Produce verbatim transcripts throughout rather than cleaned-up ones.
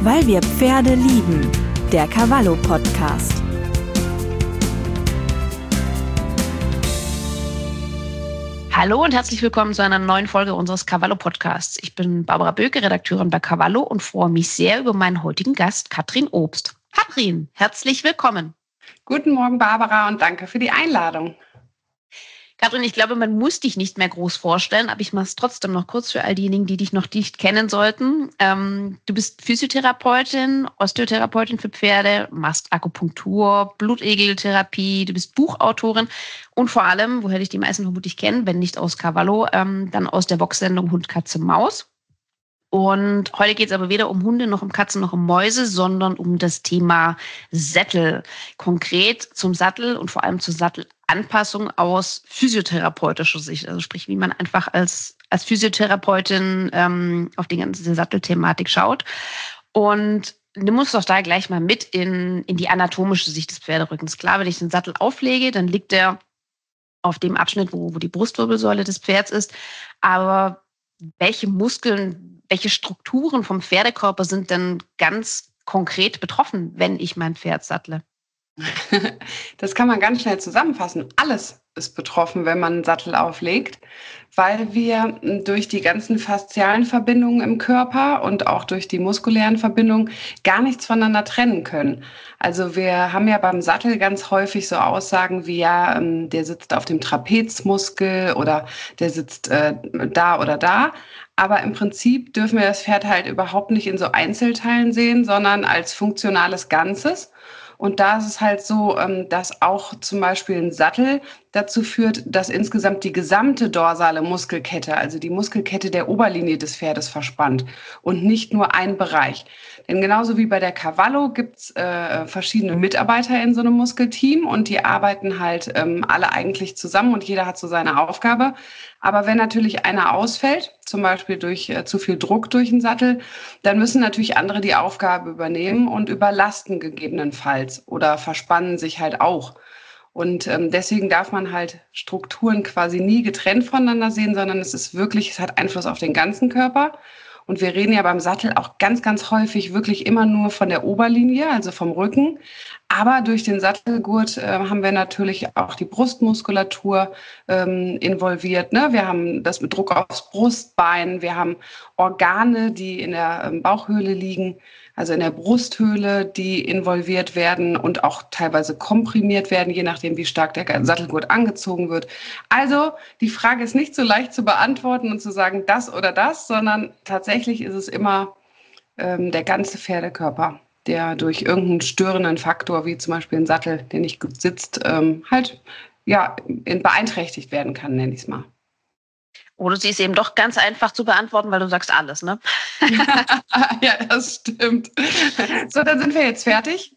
Weil wir Pferde lieben. Der Cavallo Podcast. Hallo und herzlich willkommen zu einer neuen Folge unseres Cavallo Podcasts. Ich bin Barbara Böke, Redakteurin bei Cavallo und freue mich sehr über meinen heutigen Gast, Katrin Obst. Katrin, herzlich willkommen. Guten Morgen, Barbara, und danke für die Einladung. Katrin, ich glaube, man muss dich nicht mehr groß vorstellen, aber ich mache es trotzdem noch kurz für all diejenigen, die dich noch nicht kennen sollten. Ähm, du bist Physiotherapeutin, Osteotherapeutin für Pferde, machst Akupunktur, Blutegeltherapie, du bist Buchautorin und vor allem, woher dich die meisten vermutlich kennen, wenn nicht aus Cavallo, ähm, dann aus der Vox-Sendung Hund, Katze, Maus. Und heute geht es aber weder um Hunde noch um Katzen noch um Mäuse, sondern um das Thema Sättel. Konkret zum Sattel und vor allem zur Sattelanpassung aus physiotherapeutischer Sicht. Also sprich, wie man einfach als, als Physiotherapeutin ähm, auf die ganze Sattelthematik schaut. Und du musst doch da gleich mal mit in, in die anatomische Sicht des Pferderückens. Klar, wenn ich den Sattel auflege, dann liegt der auf dem Abschnitt, wo, wo die Brustwirbelsäule des Pferds ist. Aber welche Muskeln, welche Strukturen vom Pferdekörper sind denn ganz konkret betroffen, wenn ich mein Pferd sattle? Das kann man ganz schnell zusammenfassen. Alles ist betroffen, wenn man einen Sattel auflegt, weil wir durch die ganzen faszialen Verbindungen im Körper und auch durch die muskulären Verbindungen gar nichts voneinander trennen können. Also wir haben ja beim Sattel ganz häufig so Aussagen wie, ja, der sitzt auf dem Trapezmuskel oder der sitzt äh, da oder da. Aber im Prinzip dürfen wir das Pferd halt überhaupt nicht in so Einzelteilen sehen, sondern als funktionales Ganzes. Und da ist es halt so, dass auch zum Beispiel ein Sattel dazu führt, dass insgesamt die gesamte dorsale Muskelkette, also die Muskelkette der Oberlinie des Pferdes verspannt und nicht nur ein Bereich. Denn genauso wie bei der Cavallo gibt es äh, verschiedene Mitarbeiter in so einem Muskelteam und die arbeiten halt ähm, alle eigentlich zusammen und jeder hat so seine Aufgabe. Aber wenn natürlich einer ausfällt, zum Beispiel durch äh, zu viel Druck durch den Sattel, dann müssen natürlich andere die Aufgabe übernehmen und überlasten gegebenenfalls oder verspannen sich halt auch. Und ähm, deswegen darf man halt Strukturen quasi nie getrennt voneinander sehen, sondern es ist wirklich, es hat Einfluss auf den ganzen Körper. Und wir reden ja beim Sattel auch ganz, ganz häufig wirklich immer nur von der Oberlinie, also vom Rücken. Aber durch den Sattelgurt äh, haben wir natürlich auch die Brustmuskulatur ähm, involviert. Ne? Wir haben das mit Druck aufs Brustbein. Wir haben Organe, die in der ähm, Bauchhöhle liegen, also in der Brusthöhle, die involviert werden und auch teilweise komprimiert werden, je nachdem, wie stark der Sattelgurt angezogen wird. Also die Frage ist nicht so leicht zu beantworten und zu sagen, das oder das, sondern tatsächlich ist es immer ähm, der ganze Pferdekörper, der durch irgendeinen störenden Faktor, wie zum Beispiel ein Sattel, der nicht gut sitzt, ähm, halt ja, beeinträchtigt werden kann, nenne ich es mal. Oder sie ist eben doch ganz einfach zu beantworten, weil du sagst alles, ne? Ja, das stimmt. So, dann sind wir jetzt fertig.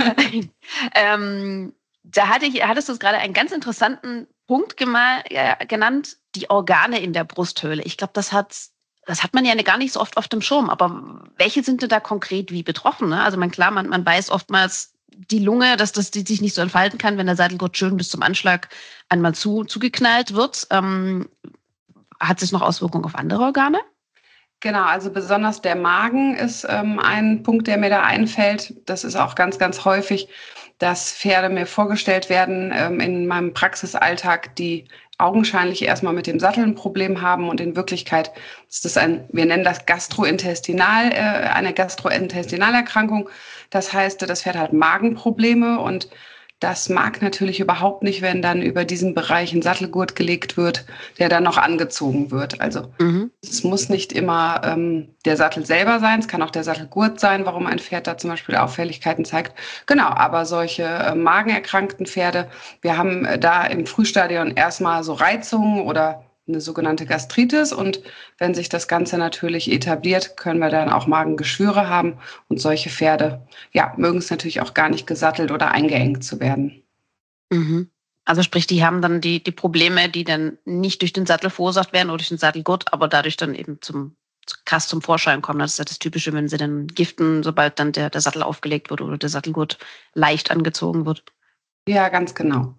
ähm, da hatte ich, hattest du gerade einen ganz interessanten Punkt gema- äh, genannt, die Organe in der Brusthöhle. Ich glaube, das hat, das hat man ja gar nicht so oft auf dem Schirm. Aber welche sind denn da konkret wie betroffen? Ne? Also man, klar, man, man weiß oftmals die Lunge, dass das die sich nicht so entfalten kann, wenn der Sattelgurt schön bis zum Anschlag einmal zu, zugeknallt wird. Ähm, Hat es noch Auswirkungen auf andere Organe? Genau, also besonders der Magen ist ähm, ein Punkt, der mir da einfällt. Das ist auch ganz, ganz häufig, dass Pferde mir vorgestellt werden ähm, in meinem Praxisalltag, die augenscheinlich erstmal mit dem Sattel ein Problem haben und in Wirklichkeit ist das ein, wir nennen das Gastrointestinal, äh, eine Gastrointestinalerkrankung. Das heißt, das Pferd hat Magenprobleme und das mag natürlich überhaupt nicht, wenn dann über diesen Bereich ein Sattelgurt gelegt wird, der dann noch angezogen wird. Also mhm. Es muss nicht immer ähm, der Sattel selber sein, es kann auch der Sattelgurt sein, warum ein Pferd da zum Beispiel Auffälligkeiten zeigt. Genau, aber solche äh, magenerkrankten Pferde, wir haben äh, da im Frühstadion erstmal so Reizungen oder eine sogenannte Gastritis und wenn sich das Ganze natürlich etabliert, können wir dann auch Magengeschwüre haben und solche Pferde, ja, mögen es natürlich auch gar nicht gesattelt oder eingeengt zu werden. Mhm. Also sprich, die haben dann die, die Probleme, die dann nicht durch den Sattel verursacht werden oder durch den Sattelgurt, aber dadurch dann eben zum krass zum Vorschein kommen. Das ist ja das Typische, wenn sie dann giften, sobald dann der, der Sattel aufgelegt wird oder der Sattelgurt leicht angezogen wird. Ja, ganz genau.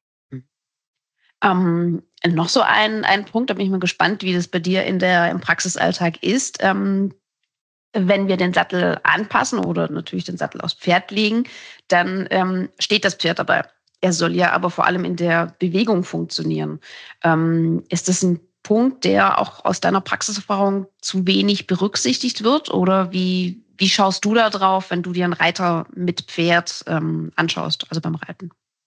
Ähm, noch so ein, ein Punkt, da bin ich mal gespannt, wie das bei dir in der, im Praxisalltag ist. Ähm, wenn wir den Sattel anpassen oder natürlich den Sattel aufs Pferd legen, dann ähm, steht das Pferd dabei. Er soll ja aber vor allem in der Bewegung funktionieren. Ähm, ist das ein Punkt, der auch aus deiner Praxiserfahrung zu wenig berücksichtigt wird? Oder wie, wie schaust du da drauf, wenn du dir einen Reiter mit Pferd ähm, anschaust, also beim Reiten?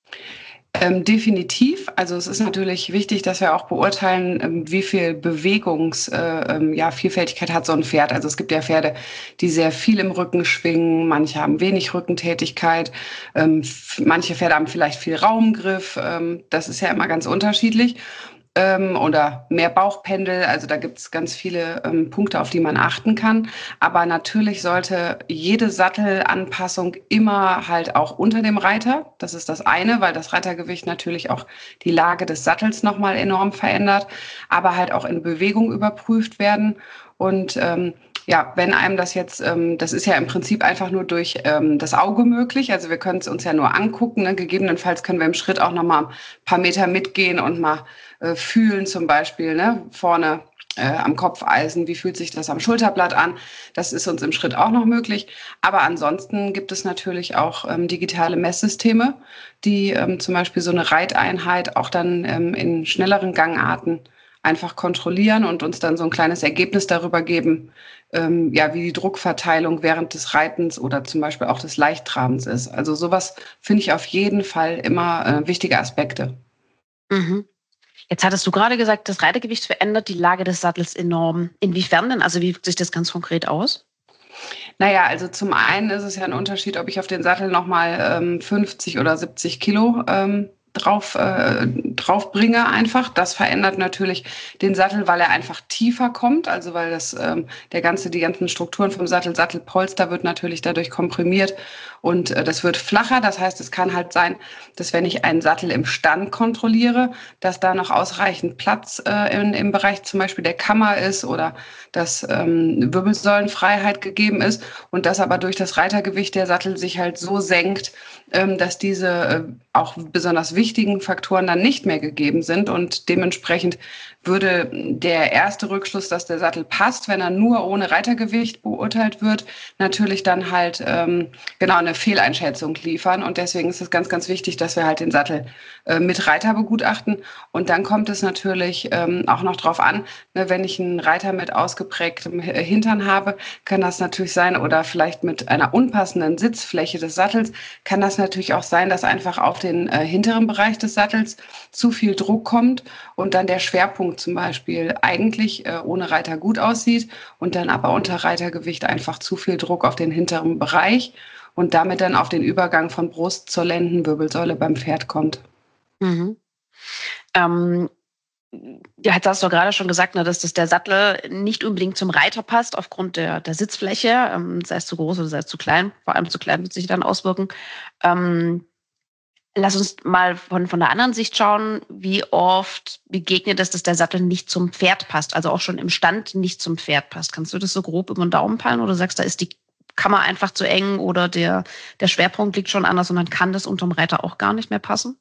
Ähm, definitiv. Also es ist natürlich wichtig, dass wir auch beurteilen, ähm, wie viel Bewegungs, äh, ähm, ja, Vielfältigkeit hat so ein Pferd. Also es gibt ja Pferde, die sehr viel im Rücken schwingen. Manche haben wenig Rückentätigkeit. Ähm, f- manche Pferde haben vielleicht viel Raumgriff. Ähm, das ist ja immer ganz unterschiedlich. Ähm, oder mehr Bauchpendel. Also da gibt es ganz viele ähm, Punkte, auf die man achten kann. Aber natürlich sollte jede Sattelanpassung immer halt auch unter dem Reiter. Das ist das eine, weil das Reitergewicht natürlich auch die Lage des Sattels nochmal enorm verändert, aber halt auch in Bewegung überprüft werden. Und ähm, ja, wenn einem das jetzt, ähm, das ist ja im Prinzip einfach nur durch ähm, das Auge möglich. Also wir können es uns ja nur angucken. Ne? Gegebenenfalls können wir im Schritt auch nochmal ein paar Meter mitgehen und mal äh, fühlen zum Beispiel, ne? Vorne äh, am Kopfeisen, wie fühlt sich das am Schulterblatt an? Das ist uns im Schritt auch noch möglich. Aber ansonsten gibt es natürlich auch ähm, digitale Messsysteme, die ähm, zum Beispiel so eine Reiteinheit auch dann ähm, in schnelleren Gangarten einfach kontrollieren und uns dann so ein kleines Ergebnis darüber geben, ähm, ja, wie die Druckverteilung während des Reitens oder zum Beispiel auch des Leichttrabens ist. Also sowas finde ich auf jeden Fall immer äh, wichtige Aspekte. Mhm. Jetzt hattest du gerade gesagt, das Reitergewicht verändert die Lage des Sattels enorm. Inwiefern denn? Also wie wirkt sich das ganz konkret aus? Naja, also zum einen ist es ja ein Unterschied, ob ich auf den Sattel nochmal ähm, fünfzig oder siebzig Kilo ähm, drauf, äh, drauf bringe einfach. Das verändert natürlich den Sattel, weil er einfach tiefer kommt, also weil das ähm, der ganze, die ganzen Strukturen vom Sattel, Sattelpolster wird natürlich dadurch komprimiert und äh, das wird flacher. Das heißt, es kann halt sein, dass wenn ich einen Sattel im Stand kontrolliere, dass da noch ausreichend Platz äh, in, im Bereich zum Beispiel der Kammer ist oder dass ähm, Wirbelsäulenfreiheit gegeben ist und dass aber durch das Reitergewicht der Sattel sich halt so senkt, ähm, dass diese äh, auch besonders wichtigen Faktoren dann nicht mehr gegeben sind und dementsprechend würde der erste Rückschluss, dass der Sattel passt, wenn er nur ohne Reitergewicht beurteilt wird, natürlich dann halt ähm, genau eine Fehleinschätzung liefern. Und deswegen ist es ganz, ganz wichtig, dass wir halt den Sattel äh, mit Reiter begutachten. Und dann kommt es natürlich ähm, auch noch drauf an, ne, wenn ich einen Reiter mit ausgeprägtem Hintern habe, kann das natürlich sein, oder vielleicht mit einer unpassenden Sitzfläche des Sattels, kann das natürlich auch sein, dass einfach auf den äh, hinteren Bereich des Sattels zu viel Druck kommt und dann der Schwerpunkt zum Beispiel eigentlich äh, ohne Reiter gut aussieht und dann aber unter Reitergewicht einfach zu viel Druck auf den hinteren Bereich und damit dann auf den Übergang von Brust zur Lendenwirbelsäule beim Pferd kommt. Mhm. Ähm, ja, jetzt hast du gerade schon gesagt, ne, dass das der Sattel nicht unbedingt zum Reiter passt aufgrund der, der Sitzfläche, ähm, sei es zu groß oder sei es zu klein. Vor allem zu klein wird sich dann auswirken. Ähm, Lass uns mal von, von der anderen Sicht schauen, wie oft begegnet es, dass der Sattel nicht zum Pferd passt, also auch schon im Stand nicht zum Pferd passt. Kannst du das so grob über den Daumen peilen oder sagst, da ist die Kammer einfach zu eng oder der, der Schwerpunkt liegt schon anders und dann kann das unterm Reiter auch gar nicht mehr passen?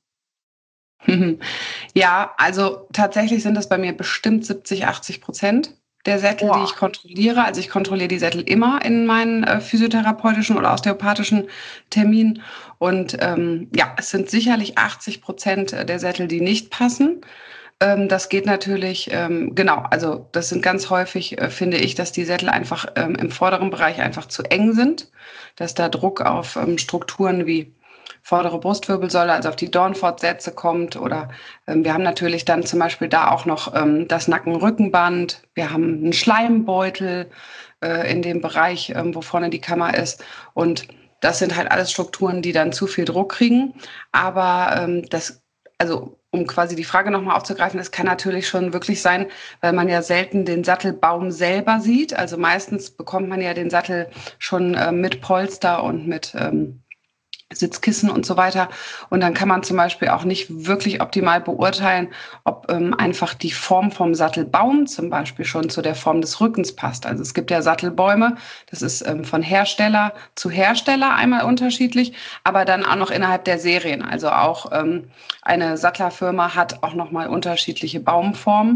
Ja, also tatsächlich sind das bei mir bestimmt siebzig, achtzig Prozent der Sättel, die ich Boah. kontrolliere. Also ich kontrolliere die Sättel immer in meinen äh, physiotherapeutischen oder osteopathischen Terminen. Und ähm, ja, es sind sicherlich achtzig Prozent der Sättel, die nicht passen. Ähm, das geht natürlich, ähm, genau, also das sind ganz häufig, äh, finde ich, dass die Sättel einfach ähm, im vorderen Bereich einfach zu eng sind, dass da Druck auf ähm, Strukturen wie vordere Brustwirbelsäule, also auf die Dornfortsätze kommt. Oder ähm, wir haben natürlich dann zum Beispiel da auch noch ähm, das Nacken-Rückenband. Wir haben einen Schleimbeutel äh, in dem Bereich, ähm, wo vorne die Kammer ist. Und das sind halt alles Strukturen, die dann zu viel Druck kriegen. Aber ähm, das, also um quasi die Frage nochmal aufzugreifen, es kann natürlich schon wirklich sein, weil man ja selten den Sattelbaum selber sieht. Also meistens bekommt man ja den Sattel schon äh, mit Polster und mit ähm, Sitzkissen und so weiter. Und dann kann man zum Beispiel auch nicht wirklich optimal beurteilen, ob ähm, einfach die Form vom Sattelbaum zum Beispiel schon zu der Form des Rückens passt. Also es gibt ja Sattelbäume, das ist ähm, von Hersteller zu Hersteller einmal unterschiedlich, aber dann auch noch innerhalb der Serien. Also auch ähm, eine Sattlerfirma hat auch nochmal unterschiedliche Baumformen.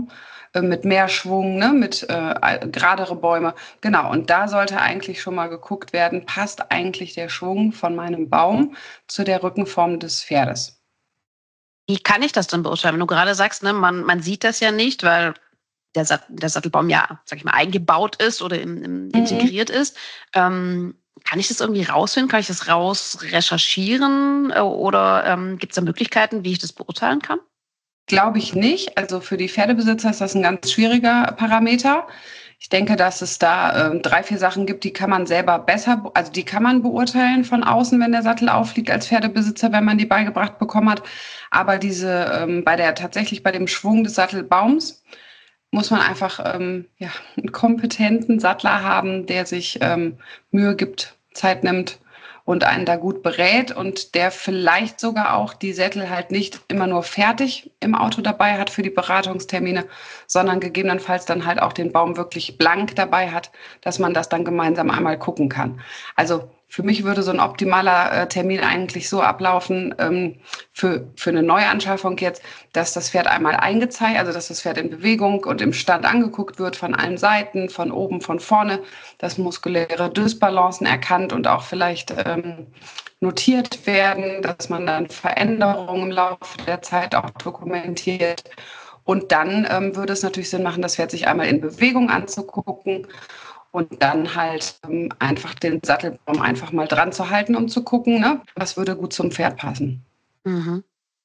äh, mit mehr Schwung, ne, mit äh, geradere Bäume. Genau, und da sollte eigentlich schon mal geguckt werden, passt eigentlich der Schwung von meinem Baum zu der Rückenform des Pferdes. Wie kann ich das dann beurteilen? Wenn du gerade sagst, ne, man, man sieht das ja nicht, weil der, Sat der Sattelbaum ja, sag ich mal, eingebaut ist oder im, im integriert Mhm. ist. Ähm, kann ich das irgendwie rausfinden? Kann ich das raus recherchieren? Äh, Oder ähm, gibt es da Möglichkeiten, wie ich das beurteilen kann? Glaube ich nicht. Also für die Pferdebesitzer ist das ein ganz schwieriger Parameter. Ich denke, dass es da äh, drei, vier Sachen gibt, die kann man selber besser, also die kann man beurteilen von außen, wenn der Sattel aufliegt als Pferdebesitzer, wenn man die beigebracht bekommen hat. Aber diese ähm, bei der tatsächlich bei dem Schwung des Sattelbaums muss man einfach ähm, ja, einen kompetenten Sattler haben, der sich ähm, Mühe gibt, Zeit nimmt und einen da gut berät und der vielleicht sogar auch die Sättel halt nicht immer nur fertig im Auto dabei hat für die Beratungstermine, sondern gegebenenfalls dann halt auch den Baum wirklich blank dabei hat, dass man das dann gemeinsam einmal gucken kann. Also für mich würde so ein optimaler äh, Termin eigentlich so ablaufen, ähm, für, für eine Neuanschaffung jetzt, dass das Pferd einmal eingezeigt, also dass das Pferd in Bewegung und im Stand angeguckt wird von allen Seiten, von oben, von vorne, dass muskuläre Dysbalancen erkannt und auch vielleicht ähm, notiert werden, dass man dann Veränderungen im Laufe der Zeit auch dokumentiert. Und dann ähm, würde es natürlich Sinn machen, das Pferd sich einmal in Bewegung anzugucken und dann halt ähm, einfach den Sattelbaum einfach mal dran zu halten, um zu gucken, ne, was würde gut zum Pferd passen. Mhm.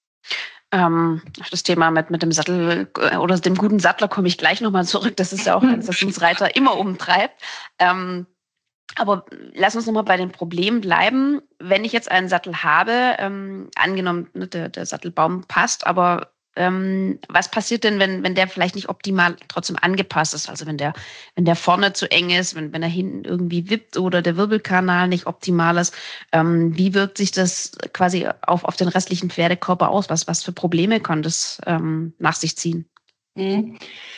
Ähm, auf das Thema mit, mit dem Sattel äh, oder dem guten Sattler komme ich gleich nochmal zurück. Das ist ja auch eins, das uns Reiter immer umtreibt. Ähm, aber lass uns nochmal bei den Problemen bleiben. Wenn ich jetzt einen Sattel habe, ähm, angenommen, ne, der, der Sattelbaum passt, aber ähm, was passiert denn, wenn, wenn der vielleicht nicht optimal trotzdem angepasst ist? Also wenn der, wenn der vorne zu eng ist, wenn, wenn er hinten irgendwie wippt oder der Wirbelkanal nicht optimal ist, ähm, wie wirkt sich das quasi auf, auf den restlichen Pferdekörper aus? Was, was für Probleme kann das ähm, nach sich ziehen? Mhm.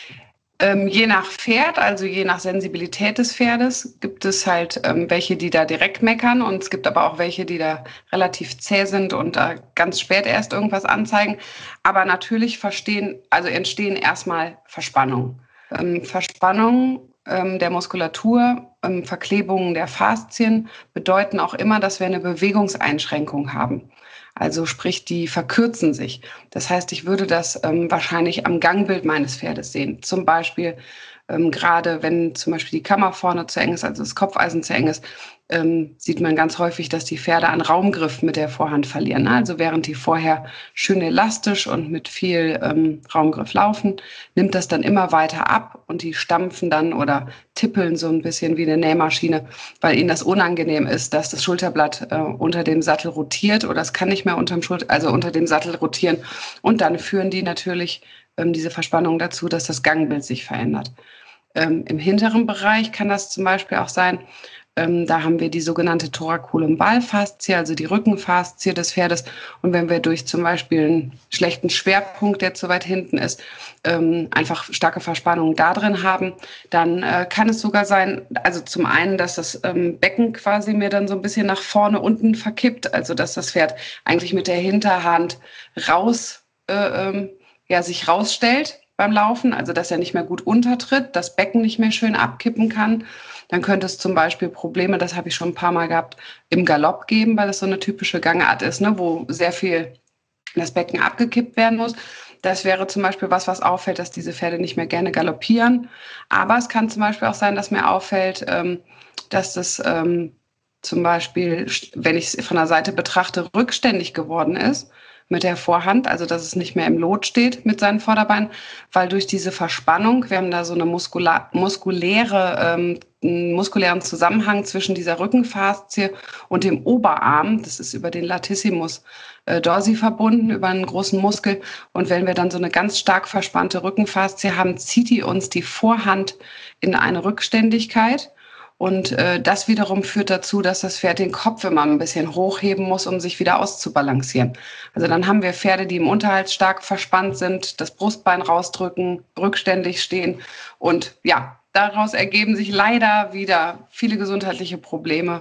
Ähm, je nach Pferd, also je nach Sensibilität des Pferdes, gibt es halt ähm, welche, die da direkt meckern und es gibt aber auch welche, die da relativ zäh sind und da ganz spät erst irgendwas anzeigen. Aber natürlich verstehen, also entstehen erstmal Verspannungen. Ähm, Verspannungen ähm, der Muskulatur, ähm, Verklebungen der Faszien bedeuten auch immer, dass wir eine Bewegungseinschränkung haben. Also sprich, die verkürzen sich. Das heißt, ich würde das ähm, wahrscheinlich am Gangbild meines Pferdes sehen. Zum Beispiel, ähm, gerade wenn zum Beispiel die Kammer vorne zu eng ist, also das Kopfeisen zu eng ist, ähm, sieht man ganz häufig, dass die Pferde an Raumgriff mit der Vorhand verlieren. Also während die vorher schön elastisch und mit viel ähm, Raumgriff laufen, nimmt das dann immer weiter ab und die stampfen dann oder tippeln so ein bisschen wie eine Nähmaschine, weil ihnen das unangenehm ist, dass das Schulterblatt äh, unter dem Sattel rotiert oder es kann nicht mehr unterm Schulter, also unter dem Sattel rotieren. Und dann führen die natürlich ähm, diese Verspannung dazu, dass das Gangbild sich verändert. Ähm, Im hinteren Bereich kann das zum Beispiel auch sein, ähm, da haben wir die sogenannte Thoracolumbalfaszie, also die Rückenfaszie des Pferdes. Und wenn wir durch zum Beispiel einen schlechten Schwerpunkt, der zu weit hinten ist, ähm, einfach starke Verspannungen da drin haben, dann äh, kann es sogar sein, also zum einen, dass das ähm, Becken quasi mir dann so ein bisschen nach vorne unten verkippt, also dass das Pferd eigentlich mit der Hinterhand raus, äh, ähm, ja, sich rausstellt beim Laufen, also dass er nicht mehr gut untertritt, das Becken nicht mehr schön abkippen kann. Dann könnte es zum Beispiel Probleme, das habe ich schon ein paar Mal gehabt, im Galopp geben, weil das so eine typische Gangart ist, ne, wo sehr viel das Becken abgekippt werden muss. Das wäre zum Beispiel was, was auffällt, dass diese Pferde nicht mehr gerne galoppieren. Aber es kann zum Beispiel auch sein, dass mir auffällt, ähm, dass das ähm, zum Beispiel, wenn ich es von der Seite betrachte, rückständig geworden ist mit der Vorhand, also dass es nicht mehr im Lot steht mit seinen Vorderbeinen, weil durch diese Verspannung, wir haben da so eine muskula muskuläre, ähm, einen muskulären Zusammenhang zwischen dieser Rückenfaszie und dem Oberarm, das ist über den Latissimus äh, dorsi verbunden, über einen großen Muskel. Und wenn wir dann so eine ganz stark verspannte Rückenfaszie haben, zieht die uns die Vorhand in eine Rückständigkeit. Und äh, das wiederum führt dazu, dass das Pferd den Kopf immer ein bisschen hochheben muss, um sich wieder auszubalancieren. Also dann haben wir Pferde, die im Unterhalt stark verspannt sind, das Brustbein rausdrücken, rückständig stehen. Und ja, daraus ergeben sich leider wieder viele gesundheitliche Probleme,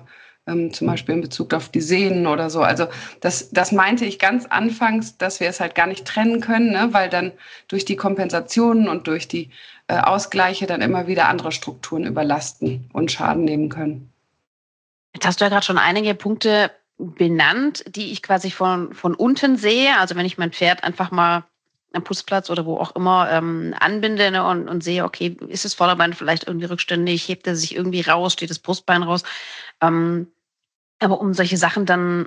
ähm, zum Beispiel in Bezug auf die Sehnen oder so. Also das, das meinte ich ganz anfangs, dass wir es halt gar nicht trennen können, ne? Weil dann durch die Kompensationen und durch die äh, Ausgleiche dann immer wieder andere Strukturen überlasten und Schaden nehmen können. Jetzt hast du ja gerade schon einige Punkte benannt, die ich quasi von, von unten sehe. Also wenn ich mein Pferd einfach mal am Putzplatz oder wo auch immer ähm, anbinde, ne, und, und sehe, okay, ist das Vorderbein vielleicht irgendwie rückständig, hebt er sich irgendwie raus, steht das Brustbein raus. Ähm, aber um solche Sachen dann,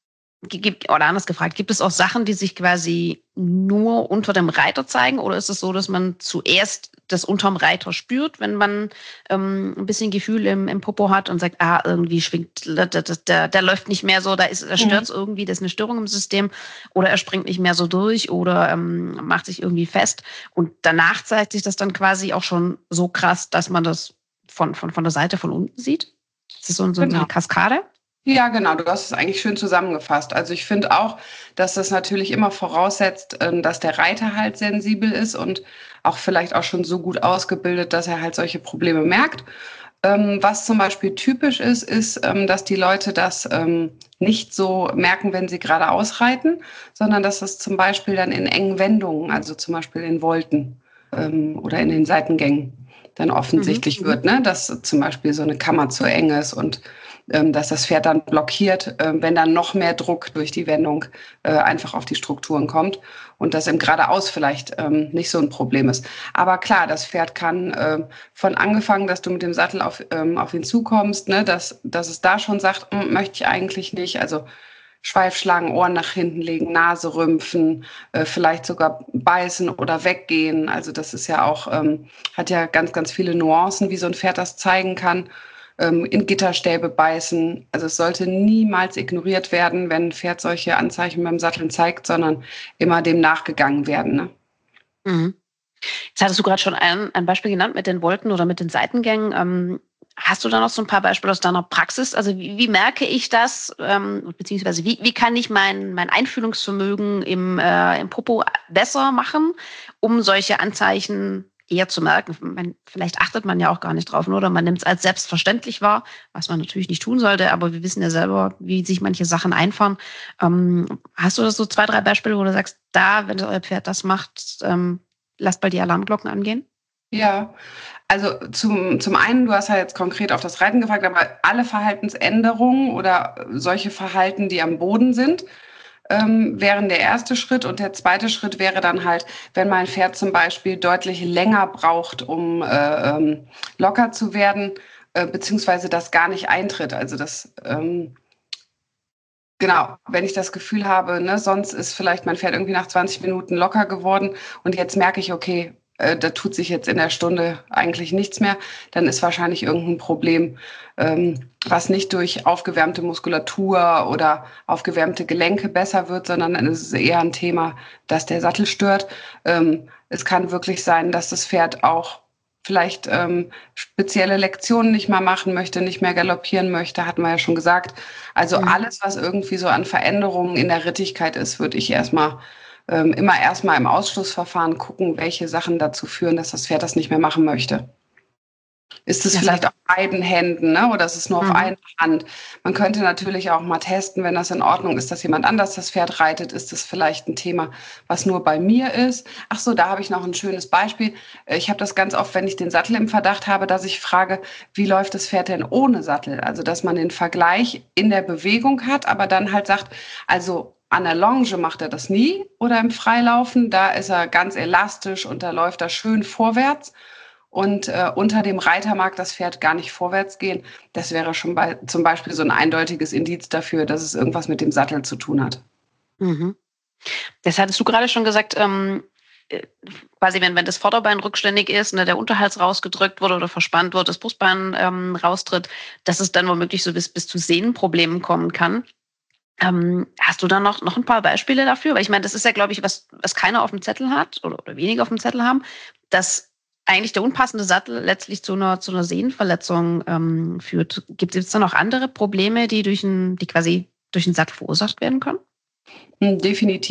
gibt, oder anders gefragt, gibt es auch Sachen, die sich quasi nur unter dem Reiter zeigen? Oder ist es so, dass man zuerst das unterm Reiter spürt, wenn man ähm, ein bisschen Gefühl im, im Popo hat und sagt, ah, irgendwie schwingt, der, der, der läuft nicht mehr so, da, ist, da stört es irgendwie, da ist eine Störung im System, oder er springt nicht mehr so durch oder ähm, macht sich irgendwie fest. Und danach zeigt sich das dann quasi auch schon so krass, dass man das von, von, von der Seite von unten sieht. Das ist so, so, genau. so eine Kaskade. Ja, genau, du hast es eigentlich schön zusammengefasst. Also ich finde auch, dass das natürlich immer voraussetzt, dass der Reiter halt sensibel ist und auch vielleicht auch schon so gut ausgebildet, dass er halt solche Probleme merkt. Was zum Beispiel typisch ist, ist, dass die Leute das nicht so merken, wenn sie gerade ausreiten, sondern dass es zum Beispiel dann in engen Wendungen, also zum Beispiel in Volten oder in den Seitengängen dann offensichtlich mhm. wird, ne? Dass zum Beispiel so eine Kammer zu eng ist und ähm, dass das Pferd dann blockiert, äh, wenn dann noch mehr Druck durch die Wendung äh, einfach auf die Strukturen kommt und das im Geradeaus vielleicht ähm, nicht so ein Problem ist. Aber klar, das Pferd kann äh, von angefangen, dass du mit dem Sattel auf, ähm, auf ihn zukommst, ne? dass, dass es da schon sagt, möchte ich eigentlich nicht, also Schweif schlagen, Ohren nach hinten legen, Nase rümpfen, äh, vielleicht sogar beißen oder weggehen. Also das ist ja auch, ähm, hat ja ganz, ganz viele Nuancen, wie so ein Pferd das zeigen kann. Ähm, in Gitterstäbe beißen. Also es sollte niemals ignoriert werden, wenn ein Pferd solche Anzeichen beim Satteln zeigt, sondern immer dem nachgegangen werden. Ne? Mhm. Jetzt hattest du gerade schon ein, ein Beispiel genannt mit den Volten oder mit den Seitengängen. Ähm, Hast du da noch so ein paar Beispiele aus deiner Praxis? Also wie, wie merke ich das, ähm, beziehungsweise wie, wie kann ich mein, mein Einfühlungsvermögen im, äh, im Popo besser machen, um solche Anzeichen eher zu merken? Man, vielleicht achtet man ja auch gar nicht drauf, oder man nimmt es als selbstverständlich wahr, was man natürlich nicht tun sollte, aber wir wissen ja selber, wie sich manche Sachen einfahren. Ähm, hast du das so zwei, drei Beispiele, wo du sagst, da, wenn euer Pferd das macht, ähm, lasst bald die Alarmglocken angehen? Ja, also zum, zum einen, du hast ja jetzt konkret auf das Reiten gefragt, aber alle Verhaltensänderungen oder solche Verhalten, die am Boden sind, ähm, wären der erste Schritt. Und der zweite Schritt wäre dann halt, wenn mein Pferd zum Beispiel deutlich länger braucht, um äh, ähm, locker zu werden, äh, beziehungsweise das gar nicht eintritt. Also das... Ähm, Genau, wenn ich das Gefühl habe, ne, sonst ist vielleicht mein Pferd irgendwie nach zwanzig Minuten locker geworden und jetzt merke ich, okay, äh, da tut sich jetzt in der Stunde eigentlich nichts mehr, dann ist wahrscheinlich irgendein Problem, ähm, was nicht durch aufgewärmte Muskulatur oder aufgewärmte Gelenke besser wird, sondern dann ist es eher ein Thema, dass der Sattel stört. Ähm, es kann wirklich sein, dass das Pferd auch vielleicht ähm, spezielle Lektionen nicht mehr machen möchte, nicht mehr galoppieren möchte, hatten wir ja schon gesagt. Also mhm. alles, was irgendwie so an Veränderungen in der Rittigkeit ist, würde ich erstmal ähm, immer erstmal im Ausschlussverfahren gucken, welche Sachen dazu führen, dass das Pferd das nicht mehr machen möchte. Ist es vielleicht auf beiden Händen, ne? Oder ist es nur mhm. auf einer Hand? Man könnte natürlich auch mal testen, wenn das in Ordnung ist, dass jemand anders das Pferd reitet. Ist das vielleicht ein Thema, was nur bei mir ist? Ach so, da habe ich noch ein schönes Beispiel. Ich habe das ganz oft, wenn ich den Sattel im Verdacht habe, dass ich frage, wie läuft das Pferd denn ohne Sattel? Also, dass man den Vergleich in der Bewegung hat, aber dann halt sagt, also an der Longe macht er das nie oder im Freilaufen, da ist er ganz elastisch und da läuft er schön vorwärts. Und äh, unter dem Reiter mag das Pferd gar nicht vorwärts gehen. Das wäre schon bei, zum Beispiel so ein eindeutiges Indiz dafür, dass es irgendwas mit dem Sattel zu tun hat. Mhm. Das hattest du gerade schon gesagt, ähm, quasi wenn, wenn das Vorderbein rückständig ist, ne, der Unterhals rausgedrückt wurde oder verspannt wird, das Brustbein ähm, raustritt, dass es dann womöglich so bis, bis zu Sehnenproblemen kommen kann. Ähm, hast du da noch, noch ein paar Beispiele dafür? Weil ich meine, das ist ja, glaube ich, was, was keiner auf dem Zettel hat oder, oder wenige auf dem Zettel haben, dass eigentlich der unpassende Sattel letztlich zu einer, zu einer Sehnenverletzung ähm, führt. Gibt es da noch andere Probleme, die durch ein, die quasi durch den Sattel verursacht werden können? Definitiv.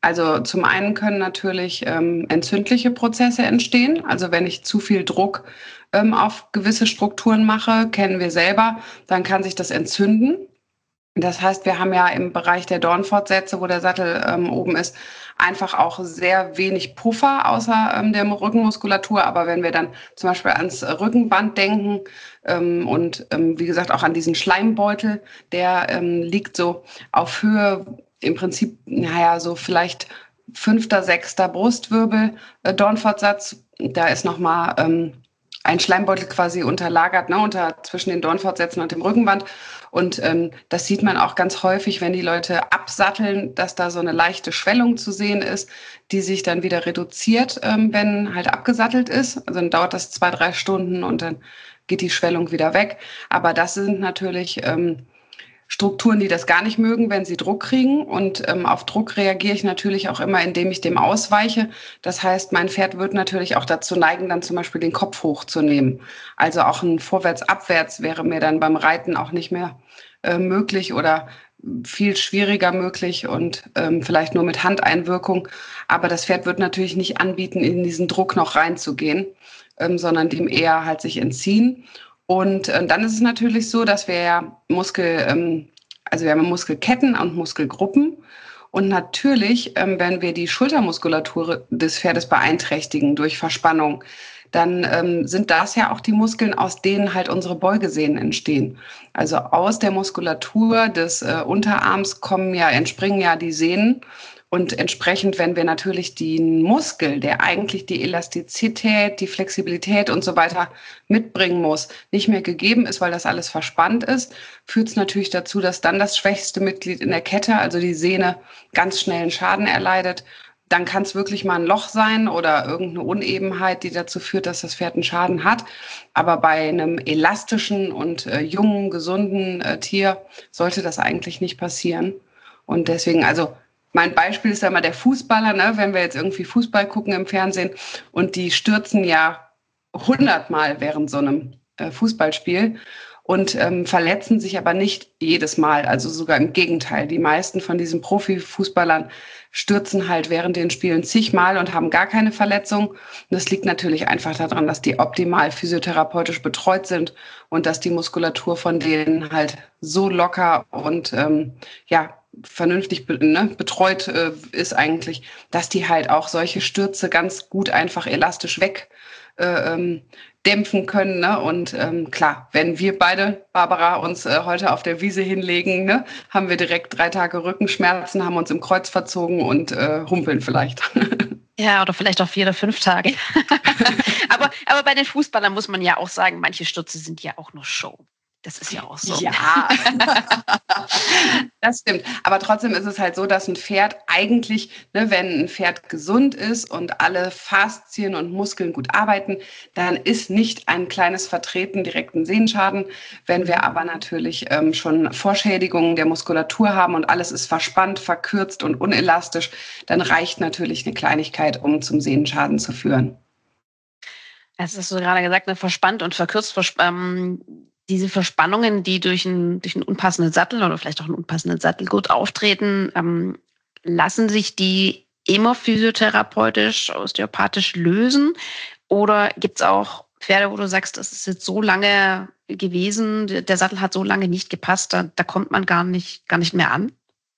Also zum einen können natürlich ähm, entzündliche Prozesse entstehen. Also wenn ich zu viel Druck ähm, auf gewisse Strukturen mache, kennen wir selber, dann kann sich das entzünden. Das heißt, wir haben ja im Bereich der Dornfortsätze, wo der Sattel ähm, oben ist, einfach auch sehr wenig Puffer außer ähm, der Rückenmuskulatur. Aber wenn wir dann zum Beispiel ans Rückenband denken ähm, und ähm, wie gesagt auch an diesen Schleimbeutel, der ähm, liegt so auf Höhe im Prinzip, naja, so vielleicht fünfter, sechster Brustwirbel, äh, Dornfortsatz. Da ist nochmal ähm, ein Schleimbeutel quasi unterlagert, ne, unter zwischen den Dornfortsätzen und dem Rückenband. Und ähm, das sieht man auch ganz häufig, wenn die Leute absatteln, dass da so eine leichte Schwellung zu sehen ist, die sich dann wieder reduziert, ähm, wenn halt abgesattelt ist. Also dann dauert das zwei, drei Stunden und dann geht die Schwellung wieder weg. Aber das sind natürlich ähm, Strukturen, die das gar nicht mögen, wenn sie Druck kriegen. Und ähm, auf Druck reagiere ich natürlich auch immer, indem ich dem ausweiche. Das heißt, mein Pferd wird natürlich auch dazu neigen, dann zum Beispiel den Kopf hochzunehmen. Also auch ein Vorwärts-Abwärts wäre mir dann beim Reiten auch nicht mehr äh, möglich oder viel schwieriger möglich und ähm, vielleicht nur mit Handeinwirkung. Aber das Pferd wird natürlich nicht anbieten, in diesen Druck noch reinzugehen, ähm, sondern dem eher halt sich entziehen. Und äh, dann ist es natürlich so, dass wir ja Muskel, ähm, also wir haben Muskelketten und Muskelgruppen. Und natürlich, ähm, wenn wir die Schultermuskulatur des Pferdes beeinträchtigen durch Verspannung, dann ähm, sind das ja auch die Muskeln, aus denen halt unsere Beugesehnen entstehen. Also aus der Muskulatur des äh, Unterarms kommen ja, entspringen ja die Sehnen. Und entsprechend, wenn wir natürlich den Muskel, der eigentlich die Elastizität, die Flexibilität und so weiter mitbringen muss, nicht mehr gegeben ist, weil das alles verspannt ist, führt es natürlich dazu, dass dann das schwächste Mitglied in der Kette, also die Sehne, ganz schnell einen Schaden erleidet. Dann kann es wirklich mal ein Loch sein oder irgendeine Unebenheit, die dazu führt, dass das Pferd einen Schaden hat. Aber bei einem elastischen und äh, jungen, gesunden äh, Tier sollte das eigentlich nicht passieren. Und deswegen, also mein Beispiel ist ja mal der Fußballer, ne? Wenn wir jetzt irgendwie Fußball gucken im Fernsehen und die stürzen ja hundertmal während so einem äh, Fußballspiel und ähm, verletzen sich aber nicht jedes Mal, also sogar im Gegenteil. Die meisten von diesen Profifußballern stürzen halt während den Spielen zigmal und haben gar keine Verletzung. Und das liegt natürlich einfach daran, dass die optimal physiotherapeutisch betreut sind und dass die Muskulatur von denen halt so locker und ähm, ja, vernünftig ne, betreut äh, ist eigentlich, dass die halt auch solche Stürze ganz gut einfach elastisch weg äh, ähm, dämpfen können. Ne? Und ähm, klar, wenn wir beide, Barbara, uns äh, heute auf der Wiese hinlegen, ne, haben wir direkt drei Tage Rückenschmerzen, haben uns im Kreuz verzogen und äh, humpeln vielleicht. Ja, oder vielleicht auch vier oder fünf Tage. aber, aber bei den Fußballern muss man ja auch sagen, manche Stürze sind ja auch nur Show. Das ist ja auch so. Ja, das stimmt. Aber trotzdem ist es halt so, dass ein Pferd eigentlich, ne, wenn ein Pferd gesund ist und alle Faszien und Muskeln gut arbeiten, dann ist nicht ein kleines Vertreten direkt ein Sehnenschaden. Wenn wir aber natürlich ähm, schon Vorschädigungen der Muskulatur haben und alles ist verspannt, verkürzt und unelastisch, dann reicht natürlich eine Kleinigkeit, um zum Sehnenschaden zu führen. Das hast du gerade gesagt, ne, verspannt und verkürzt. Versp- ähm Diese Verspannungen, die durch einen, durch einen unpassenden Sattel oder vielleicht auch einen unpassenden Sattelgurt auftreten, ähm, lassen sich die immer physiotherapeutisch, osteopathisch lösen? Oder gibt es auch Pferde, wo du sagst, das ist jetzt so lange gewesen, der Sattel hat so lange nicht gepasst, da, da kommt man gar nicht, gar nicht mehr an?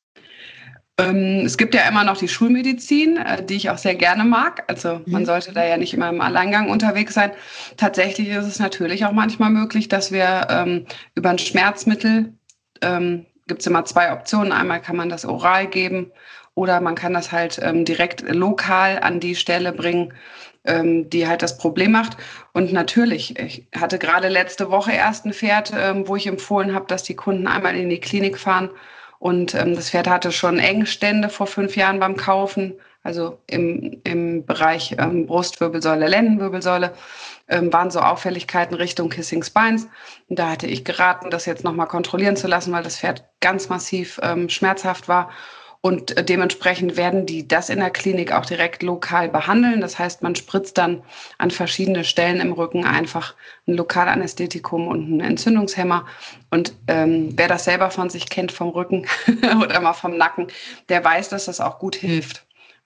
Es gibt ja immer noch die Schulmedizin, die ich auch sehr gerne mag. Also man sollte da ja nicht immer im Alleingang unterwegs sein. Tatsächlich ist es natürlich auch manchmal möglich, dass wir ähm, über ein Schmerzmittel, ähm, gibt es immer zwei Optionen. Einmal kann man das oral geben oder man kann das halt ähm, direkt lokal an die Stelle bringen, ähm, die halt das Problem macht. Und natürlich, ich hatte gerade letzte Woche erst ein Pferd, ähm, wo ich empfohlen habe, dass die Kunden einmal in die Klinik fahren. Und ähm, das Pferd hatte schon Engstände vor fünf Jahren beim Kaufen, also im, im Bereich ähm, Brustwirbelsäule, Lendenwirbelsäule, ähm, waren so Auffälligkeiten Richtung Kissing Spines. Und da hatte ich geraten, das jetzt nochmal kontrollieren zu lassen, weil das Pferd ganz massiv ähm, schmerzhaft war. Und äh, dementsprechend werden die das in der Klinik auch direkt lokal behandeln. Das heißt, man spritzt dann an verschiedene Stellen im Rücken einfach ein Lokalanästhetikum und einen Entzündungshemmer. Und ähm, wer das selber von sich kennt vom Rücken oder mal vom Nacken, der weiß, dass das auch gut hilft.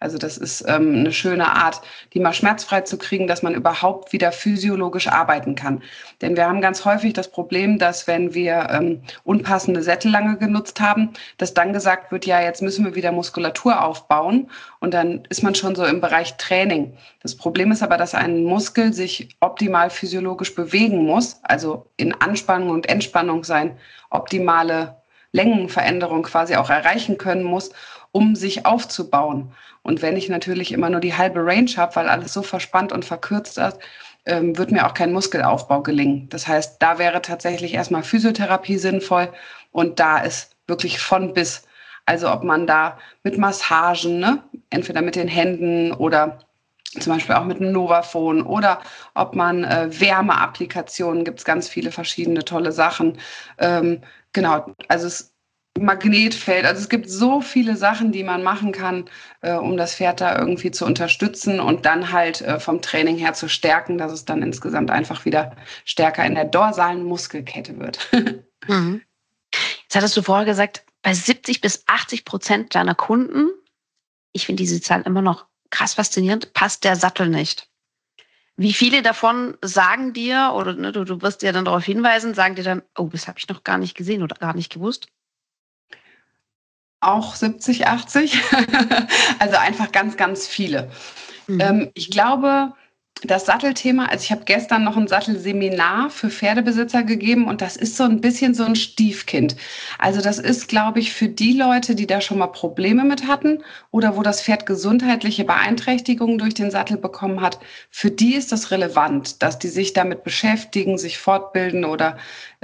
Also das ist ähm, eine schöne Art, die mal schmerzfrei zu kriegen, dass man überhaupt wieder physiologisch arbeiten kann. Denn wir haben ganz häufig das Problem, dass wenn wir ähm, unpassende Sättel lange genutzt haben, dass dann gesagt wird, ja, jetzt müssen wir wieder Muskulatur aufbauen und dann ist man schon so im Bereich Training. Das Problem ist aber, dass ein Muskel sich optimal physiologisch bewegen muss, also in Anspannung und Entspannung sein optimale Längenveränderung quasi auch erreichen können muss, um sich aufzubauen. Und wenn ich natürlich immer nur die halbe Range habe, weil alles so verspannt und verkürzt ist, ähm, wird mir auch kein Muskelaufbau gelingen. Das heißt, da wäre tatsächlich erstmal Physiotherapie sinnvoll und da ist wirklich von bis. Also ob man da mit Massagen, ne, entweder mit den Händen oder zum Beispiel auch mit einem Novaphone oder ob man äh, Wärmeapplikationen, gibt es ganz viele verschiedene tolle Sachen. Ähm, genau, also es Magnetfeld, also es gibt so viele Sachen, die man machen kann, äh, um das Pferd da irgendwie zu unterstützen und dann halt äh, vom Training her zu stärken, dass es dann insgesamt einfach wieder stärker in der dorsalen Muskelkette wird. Mhm. Jetzt hattest du vorher gesagt, bei siebzig bis achtzig Prozent deiner Kunden, ich finde diese Zahl immer noch krass faszinierend, passt der Sattel nicht. Wie viele davon sagen dir, oder ne, du, du wirst dir dann darauf hinweisen, sagen dir dann, oh, das habe ich noch gar nicht gesehen oder gar nicht gewusst? Auch siebzig, achtzig. Also einfach ganz, ganz viele. Mhm. Ähm, ich glaube, das Sattelthema, also ich habe gestern noch ein Sattelseminar für Pferdebesitzer gegeben und das ist so ein bisschen so ein Stiefkind. Also das ist, glaube ich, für die Leute, die da schon mal Probleme mit hatten oder wo das Pferd gesundheitliche Beeinträchtigungen durch den Sattel bekommen hat, für die ist das relevant, dass die sich damit beschäftigen, sich fortbilden oder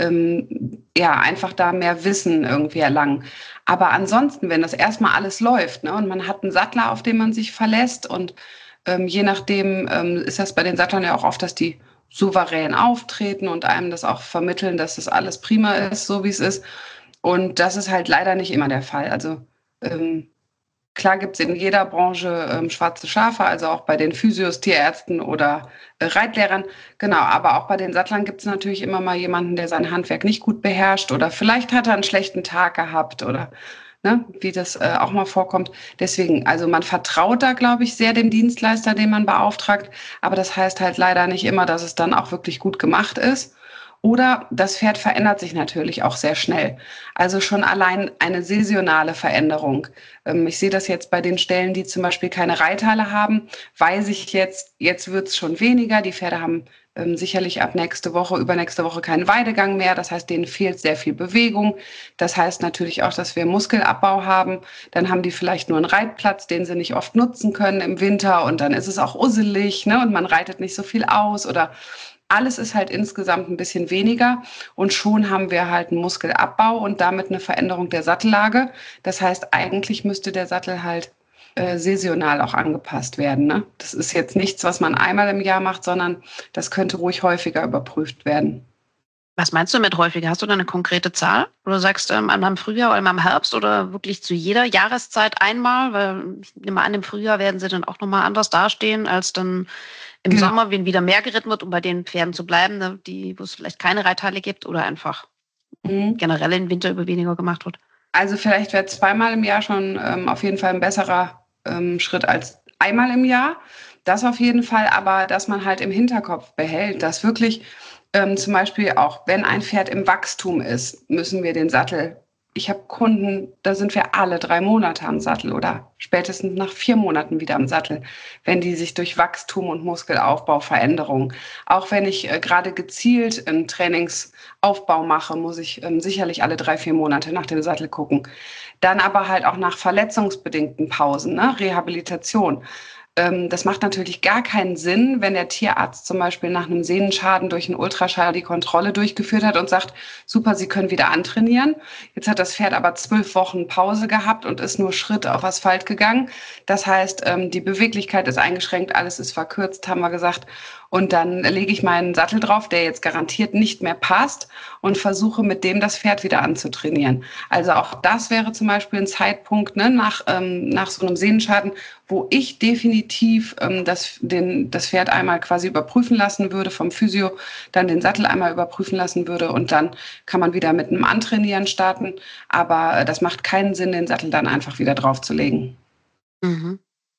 ähm, ja einfach da mehr Wissen irgendwie erlangen. Aber ansonsten, wenn das erstmal alles läuft, ne, und man hat einen Sattler, auf den man sich verlässt und Ähm, je nachdem ähm, ist das bei den Sattlern ja auch oft, dass die souverän auftreten und einem das auch vermitteln, dass das alles prima ist, so wie es ist. Und das ist halt leider nicht immer der Fall. Also ähm, klar gibt es in jeder Branche ähm, schwarze Schafe, also auch bei den Physios, Tierärzten oder äh, Reitlehrern. Genau, aber auch bei den Sattlern gibt es natürlich immer mal jemanden, der sein Handwerk nicht gut beherrscht oder vielleicht hat er einen schlechten Tag gehabt oder ne, wie das äh, auch mal vorkommt. Deswegen, also man vertraut da, glaube ich, sehr dem Dienstleister, den man beauftragt. Aber das heißt halt leider nicht immer, dass es dann auch wirklich gut gemacht ist. Oder das Pferd verändert sich natürlich auch sehr schnell. Also schon allein eine saisonale Veränderung. Ähm, ich sehe das jetzt bei den Stellen, die zum Beispiel keine Reithalle haben, weiß ich jetzt, jetzt wird es schon weniger. Die Pferde haben ähm, sicherlich ab nächste Woche, übernächste Woche keinen Weidegang mehr. Das heißt, denen fehlt sehr viel Bewegung. Das heißt natürlich auch, dass wir Muskelabbau haben. Dann haben die vielleicht nur einen Reitplatz, den sie nicht oft nutzen können im Winter. Und dann ist es auch usselig, ne? Und man reitet nicht so viel aus oder alles ist halt insgesamt ein bisschen weniger und schon haben wir halt einen Muskelabbau und damit eine Veränderung der Sattellage. Das heißt, eigentlich müsste der Sattel halt äh, saisonal auch angepasst werden, ne? Das ist jetzt nichts, was man einmal im Jahr macht, sondern das könnte ruhig häufiger überprüft werden. Was meinst du mit häufiger? Hast du da eine konkrete Zahl? Oder sagst du ähm, einmal im Frühjahr oder einmal im Herbst oder wirklich zu jeder Jahreszeit einmal? Weil ich nehme an, im Frühjahr werden sie dann auch nochmal anders dastehen als dann im Genau. Sommer, wenn wieder mehr geritten wird, um bei den Pferden zu bleiben, ne, die, wo es vielleicht keine Reithalle gibt oder einfach Mhm. generell im Winter über weniger gemacht wird. Also vielleicht wäre zweimal im Jahr schon ähm, auf jeden Fall ein besserer ähm, Schritt als einmal im Jahr. Das auf jeden Fall, aber dass man halt im Hinterkopf behält, dass wirklich ähm, zum Beispiel auch, wenn ein Pferd im Wachstum ist, müssen wir den Sattel, ich habe Kunden, da sind wir alle drei Monate am Sattel oder spätestens nach vier Monaten wieder am Sattel, wenn die sich durch Wachstum und Muskelaufbau, Veränderung, auch wenn ich äh, gerade gezielt einen Trainingsaufbau mache, muss ich ähm, sicherlich alle drei, vier Monate nach dem Sattel gucken. Dann aber halt auch nach verletzungsbedingten Pausen, ne? Rehabilitation. Das macht natürlich gar keinen Sinn, wenn der Tierarzt zum Beispiel nach einem Sehnenschaden durch einen Ultraschall die Kontrolle durchgeführt hat und sagt, super, Sie können wieder antrainieren. Jetzt hat das Pferd aber zwölf Wochen Pause gehabt und ist nur Schritt auf Asphalt gegangen. Das heißt, die Beweglichkeit ist eingeschränkt, alles ist verkürzt, haben wir gesagt. Und dann lege ich meinen Sattel drauf, der jetzt garantiert nicht mehr passt und versuche mit dem das Pferd wieder anzutrainieren. Also auch das wäre zum Beispiel ein Zeitpunkt, ne, nach, ähm, nach so einem Sehnenschaden, wo ich definitiv ähm, das, den, das Pferd einmal quasi überprüfen lassen würde vom Physio, dann den Sattel einmal überprüfen lassen würde und dann kann man wieder mit einem Antrainieren starten. Aber das macht keinen Sinn, den Sattel dann einfach wieder draufzulegen. Mhm.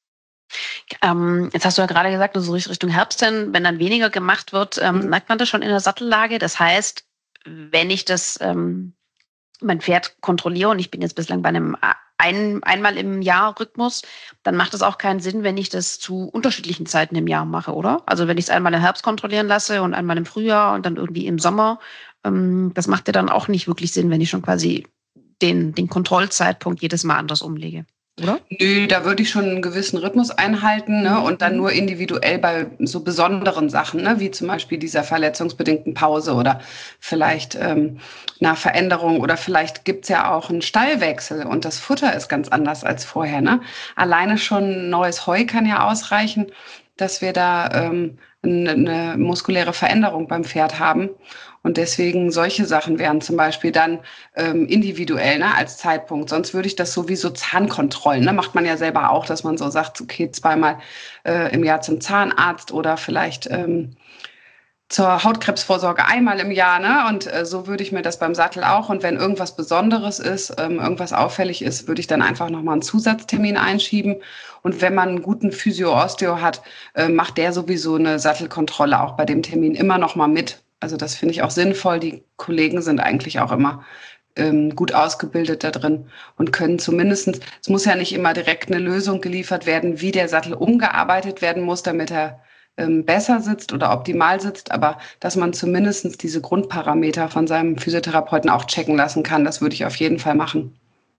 Ähm, jetzt hast du ja gerade gesagt, so Richtung Herbst hin, wenn dann weniger gemacht wird, ähm, Mhm. merkt man das schon in der Sattellage. Das heißt, wenn ich das ähm, mein Pferd kontrolliere und ich bin jetzt bislang bei einem ein, einmal im Jahr Rhythmus, dann macht es auch keinen Sinn, wenn ich das zu unterschiedlichen Zeiten im Jahr mache, oder? Also wenn ich es einmal im Herbst kontrollieren lasse und einmal im Frühjahr und dann irgendwie im Sommer, ähm, das macht ja dann auch nicht wirklich Sinn, wenn ich schon quasi den, den Kontrollzeitpunkt jedes Mal anders umlege, oder? Nö, da würde ich schon einen gewissen Rhythmus einhalten, ne? Und dann Mhm. nur individuell bei so besonderen Sachen, ne? Wie zum Beispiel dieser verletzungsbedingten Pause oder vielleicht ähm, einer Veränderung oder vielleicht gibt's ja auch einen Stallwechsel und das Futter ist ganz anders als vorher. Ne? Alleine schon neues Heu kann ja ausreichen, dass wir da ähm, eine, eine muskuläre Veränderung beim Pferd haben. Und deswegen solche Sachen wären zum Beispiel dann ähm, individuell, ne, als Zeitpunkt. Sonst würde ich das sowieso Zahnkontrollen, ne, macht man ja selber auch, dass man so sagt, okay, zweimal äh, im Jahr zum Zahnarzt oder vielleicht ähm, zur Hautkrebsvorsorge einmal im Jahr, ne? Und äh, so würde ich mir das beim Sattel auch. Und wenn irgendwas Besonderes ist, ähm, irgendwas auffällig ist, würde ich dann einfach nochmal einen Zusatztermin einschieben. Und wenn man einen guten Physio-Osteo hat, äh, macht der sowieso eine Sattelkontrolle auch bei dem Termin immer nochmal mit. Also das finde ich auch sinnvoll. Die Kollegen sind eigentlich auch immer ähm, gut ausgebildet da drin und können zumindestens, es muss ja nicht immer direkt eine Lösung geliefert werden, wie der Sattel umgearbeitet werden muss, damit er ähm, besser sitzt oder optimal sitzt, aber dass man zumindest diese Grundparameter von seinem Physiotherapeuten auch checken lassen kann, das würde ich auf jeden Fall machen.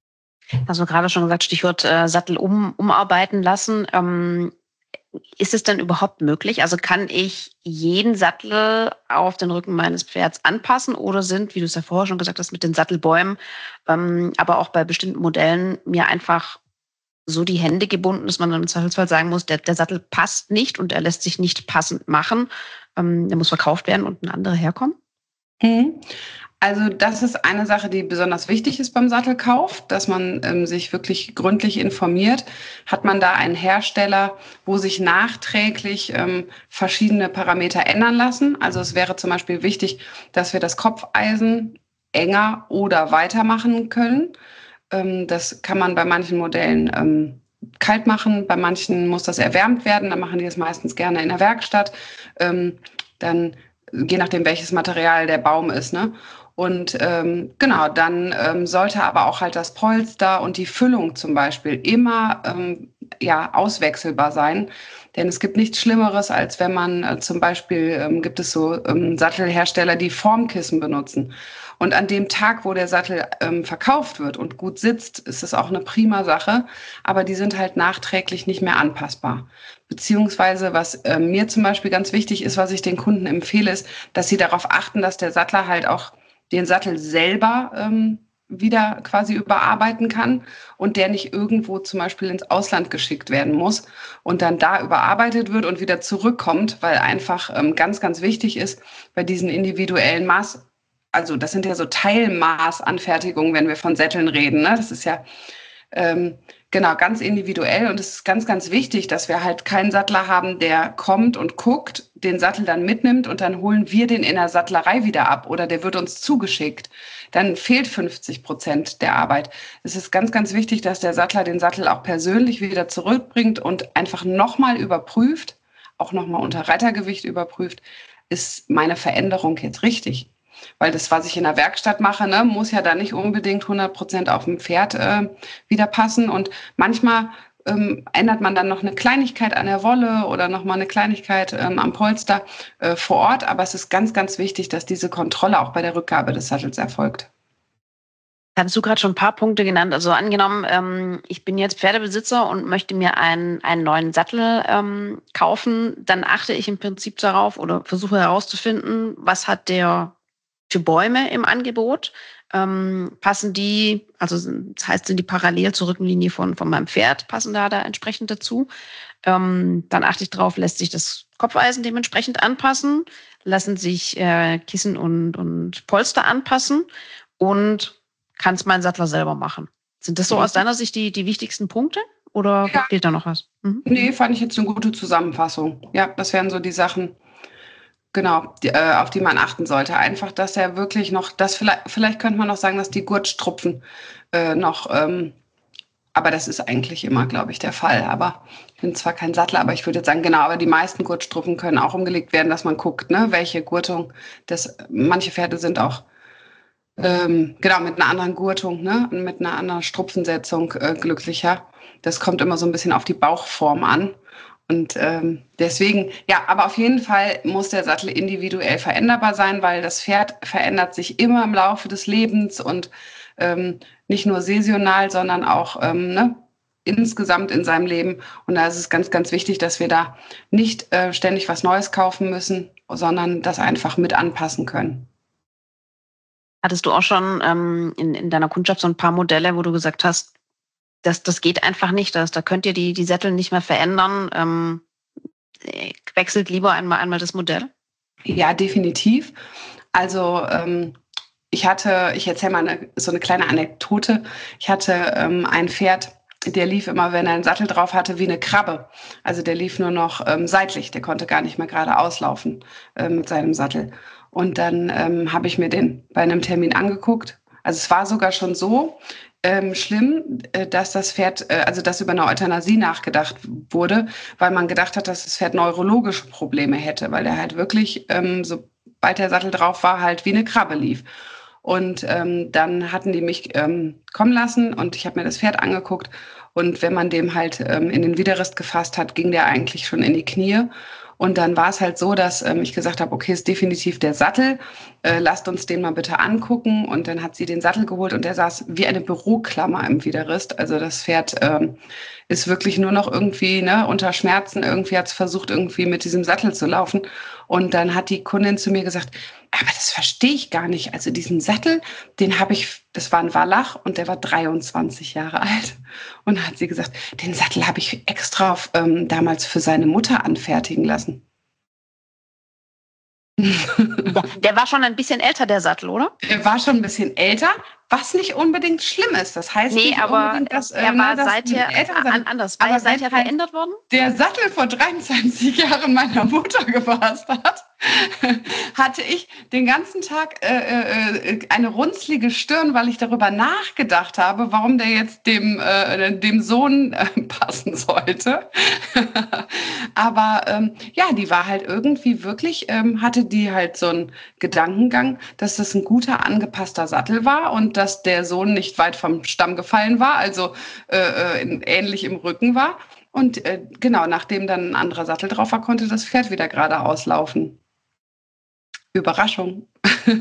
Also gerade schon gesagt, Stichwort äh, Sattel um, umarbeiten lassen. Ähm, ist es denn überhaupt möglich? Also kann ich jeden Sattel auf den Rücken meines Pferds anpassen oder sind, wie du es ja vorher schon gesagt hast, mit den Sattelbäumen, ähm, aber auch bei bestimmten Modellen mir einfach so die Hände gebunden, dass man dann im Zweifelsfall sagen muss, der, der Sattel passt nicht und er lässt sich nicht passend machen. Ähm, der muss verkauft werden und ein anderer herkommen? Mhm. Also das ist eine Sache, die besonders wichtig ist beim Sattelkauf, dass man ähm, sich wirklich gründlich informiert. Hat man da einen Hersteller, wo sich nachträglich ähm, verschiedene Parameter ändern lassen? Also es wäre zum Beispiel wichtig, dass wir das Kopfeisen enger oder weiter machen können. Ähm, das kann man bei manchen Modellen ähm, kalt machen, bei manchen muss das erwärmt werden. Dann machen die das meistens gerne in der Werkstatt. Ähm, dann je nachdem, welches Material der Baum ist, ne? Und ähm, genau, dann ähm, sollte aber auch halt das Polster und die Füllung zum Beispiel immer ähm, ja, auswechselbar sein. Denn es gibt nichts Schlimmeres, als wenn man äh, zum Beispiel, ähm, gibt es so ähm, Sattelhersteller, die Formkissen benutzen. Und an dem Tag, wo der Sattel ähm, verkauft wird und gut sitzt, ist es auch eine prima Sache. Aber die sind halt nachträglich nicht mehr anpassbar. Beziehungsweise, was äh, mir zum Beispiel ganz wichtig ist, was ich den Kunden empfehle, ist, dass sie darauf achten, dass der Sattler halt auch den Sattel selber ähm, wieder quasi überarbeiten kann und der nicht irgendwo zum Beispiel ins Ausland geschickt werden muss und dann da überarbeitet wird und wieder zurückkommt, weil einfach ähm, ganz, ganz wichtig ist bei diesen individuellen Maß, also das sind ja so Teilmaßanfertigungen, wenn wir von Sätteln reden, ne? Das ist ja ähm, genau, ganz individuell und es ist ganz, ganz wichtig, dass wir halt keinen Sattler haben, der kommt und guckt, den Sattel dann mitnimmt und dann holen wir den in der Sattlerei wieder ab oder der wird uns zugeschickt. Dann fehlt fünfzig Prozent der Arbeit. Es ist ganz, ganz wichtig, dass der Sattler den Sattel auch persönlich wieder zurückbringt und einfach nochmal überprüft, auch nochmal unter Reitergewicht überprüft, ist meine Veränderung jetzt richtig? Weil das, was ich in der Werkstatt mache, ne, muss ja dann nicht unbedingt hundert Prozent auf dem Pferd äh, wieder passen. Und manchmal ähm, ändert man dann noch eine Kleinigkeit an der Wolle oder noch mal eine Kleinigkeit ähm, am Polster äh, vor Ort. Aber es ist ganz, ganz wichtig, dass diese Kontrolle auch bei der Rückgabe des Sattels erfolgt. Hattest du gerade schon ein paar Punkte genannt. Also angenommen, ähm, ich bin jetzt Pferdebesitzer und möchte mir einen, einen neuen Sattel ähm, kaufen, dann achte ich im Prinzip darauf oder versuche herauszufinden, was hat der für Bäume im Angebot. Ähm, passen die, also das heißt, sind die parallel zur Rückenlinie von, von meinem Pferd, passen da da entsprechend dazu. Ähm, dann achte ich darauf, lässt sich das Kopfeisen dementsprechend anpassen, lassen sich äh, Kissen und, und Polster anpassen und kann es mein Sattler selber machen. Sind das so aus deiner Sicht die, die wichtigsten Punkte oder Ja. fehlt da noch was? Mhm. Nee, fand ich jetzt eine gute Zusammenfassung. Ja, das wären so die Sachen, genau, die, äh, auf die man achten sollte. Einfach, dass er wirklich noch, das vielleicht, vielleicht könnte man noch sagen, dass die Gurtstrupfen äh, noch, ähm, aber das ist eigentlich immer, glaube ich, der Fall. Aber bin zwar kein Sattler, aber ich würde jetzt sagen, genau, aber die meisten Gurtstrupfen können auch umgelegt werden, dass man guckt, ne, welche Gurtung. Das, manche Pferde sind auch ähm, genau mit einer anderen Gurtung, ne, mit einer anderen Strupfensetzung äh, glücklicher. Das kommt immer so ein bisschen auf die Bauchform an. Und ähm, deswegen, ja, aber auf jeden Fall muss der Sattel individuell veränderbar sein, weil das Pferd verändert sich immer im Laufe des Lebens und ähm, nicht nur saisonal, sondern auch ähm, ne, insgesamt in seinem Leben. Und da ist es ganz, ganz wichtig, dass wir da nicht äh, ständig was Neues kaufen müssen, sondern das einfach mit anpassen können. Hattest du auch schon ähm, in, in deiner Kundschaft so ein paar Modelle, wo du gesagt hast, das, das geht einfach nicht, das, da könnt ihr die, die Sättel nicht mehr verändern, ähm, wechselt lieber einmal, einmal das Modell? Ja, definitiv. Also ähm, ich hatte, ich erzähle mal eine, so eine kleine Anekdote. Ich hatte ähm, ein Pferd, der lief immer, wenn er einen Sattel drauf hatte, wie eine Krabbe. Also der lief nur noch ähm, seitlich, der konnte gar nicht mehr gerade auslaufen äh, mit seinem Sattel. Und dann ähm, habe ich mir den bei einem Termin angeguckt. Also es war sogar schon so ähm, schlimm, äh, dass das Pferd, äh, also dass über eine Euthanasie nachgedacht wurde, weil man gedacht hat, dass das Pferd neurologische Probleme hätte, weil der halt wirklich, ähm, sobald der Sattel drauf war, halt wie eine Krabbe lief. Und ähm, dann hatten die mich ähm, kommen lassen und ich habe mir das Pferd angeguckt. Und wenn man dem halt ähm, in den Widerrist gefasst hat, ging der eigentlich schon in die Knie. Und dann war es halt so, dass ähm, ich gesagt habe, okay, ist definitiv der Sattel, äh, lasst uns den mal bitte angucken. Und dann hat sie den Sattel geholt und der saß wie eine Büroklammer im Widerrist. Also das Pferd ähm, ist wirklich nur noch irgendwie ne, unter Schmerzen. Irgendwie hat es versucht, irgendwie mit diesem Sattel zu laufen. Und dann hat die Kundin zu mir gesagt, aber das verstehe ich gar nicht. Also diesen Sattel, den habe ich, das war ein Wallach und der war dreiundzwanzig Jahre alt. Und dann hat sie gesagt, den Sattel habe ich extra auf, ähm, damals für seine Mutter anfertigen lassen. Der war schon ein bisschen älter, der Sattel, oder? Er war schon ein bisschen älter, was nicht unbedingt schlimm ist. Das heißt nee, nicht aber unbedingt, dass er äh, war ne, seither an, anders. War er seither halt verändert worden? Der Sattel vor dreiundzwanzig Jahren meiner Mutter gepasst hat, hatte ich den ganzen Tag äh, äh, eine runzlige Stirn, weil ich darüber nachgedacht habe, warum der jetzt dem, äh, dem Sohn äh, passen sollte. Aber ähm, ja, die war halt irgendwie wirklich, ähm, hatte die halt so einen Gedankengang, dass das ein guter, angepasster Sattel war und dass der Sohn nicht weit vom Stamm gefallen war, also äh, in, ähnlich im Rücken war. Und äh, genau, nachdem dann ein anderer Sattel drauf war, konnte das Pferd wieder geradeaus laufen. Überraschung.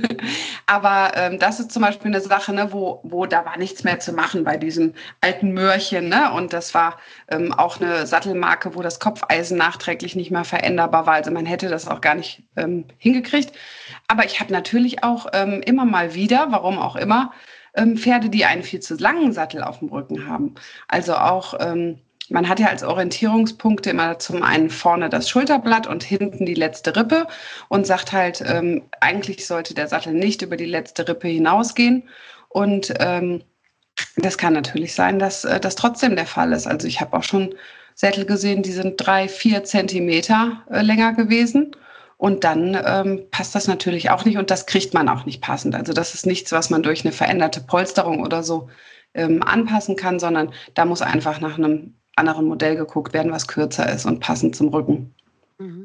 Aber ähm, das ist zum Beispiel eine Sache, ne, wo, wo da war nichts mehr zu machen bei diesem alten Möhrchen. Ne? Und das war ähm, auch eine Sattelmarke, wo das Kopfeisen nachträglich nicht mehr veränderbar war. Also man hätte das auch gar nicht ähm, hingekriegt. Aber ich habe natürlich auch ähm, immer mal wieder, warum auch immer, ähm, Pferde, die einen viel zu langen Sattel auf dem Rücken haben. Also auch... Ähm, Man hat ja als Orientierungspunkte immer zum einen vorne das Schulterblatt und hinten die letzte Rippe und sagt halt, ähm, eigentlich sollte der Sattel nicht über die letzte Rippe hinausgehen. Und ähm, das kann natürlich sein, dass äh, das trotzdem der Fall ist. Also ich habe auch schon Sättel gesehen, die sind drei, vier Zentimeter äh, länger gewesen. Und dann ähm, passt das natürlich auch nicht und das kriegt man auch nicht passend. Also das ist nichts, was man durch eine veränderte Polsterung oder so ähm, anpassen kann, sondern da muss einfach nach einem anderen Modell geguckt werden, was kürzer ist und passend zum Rücken. Mhm.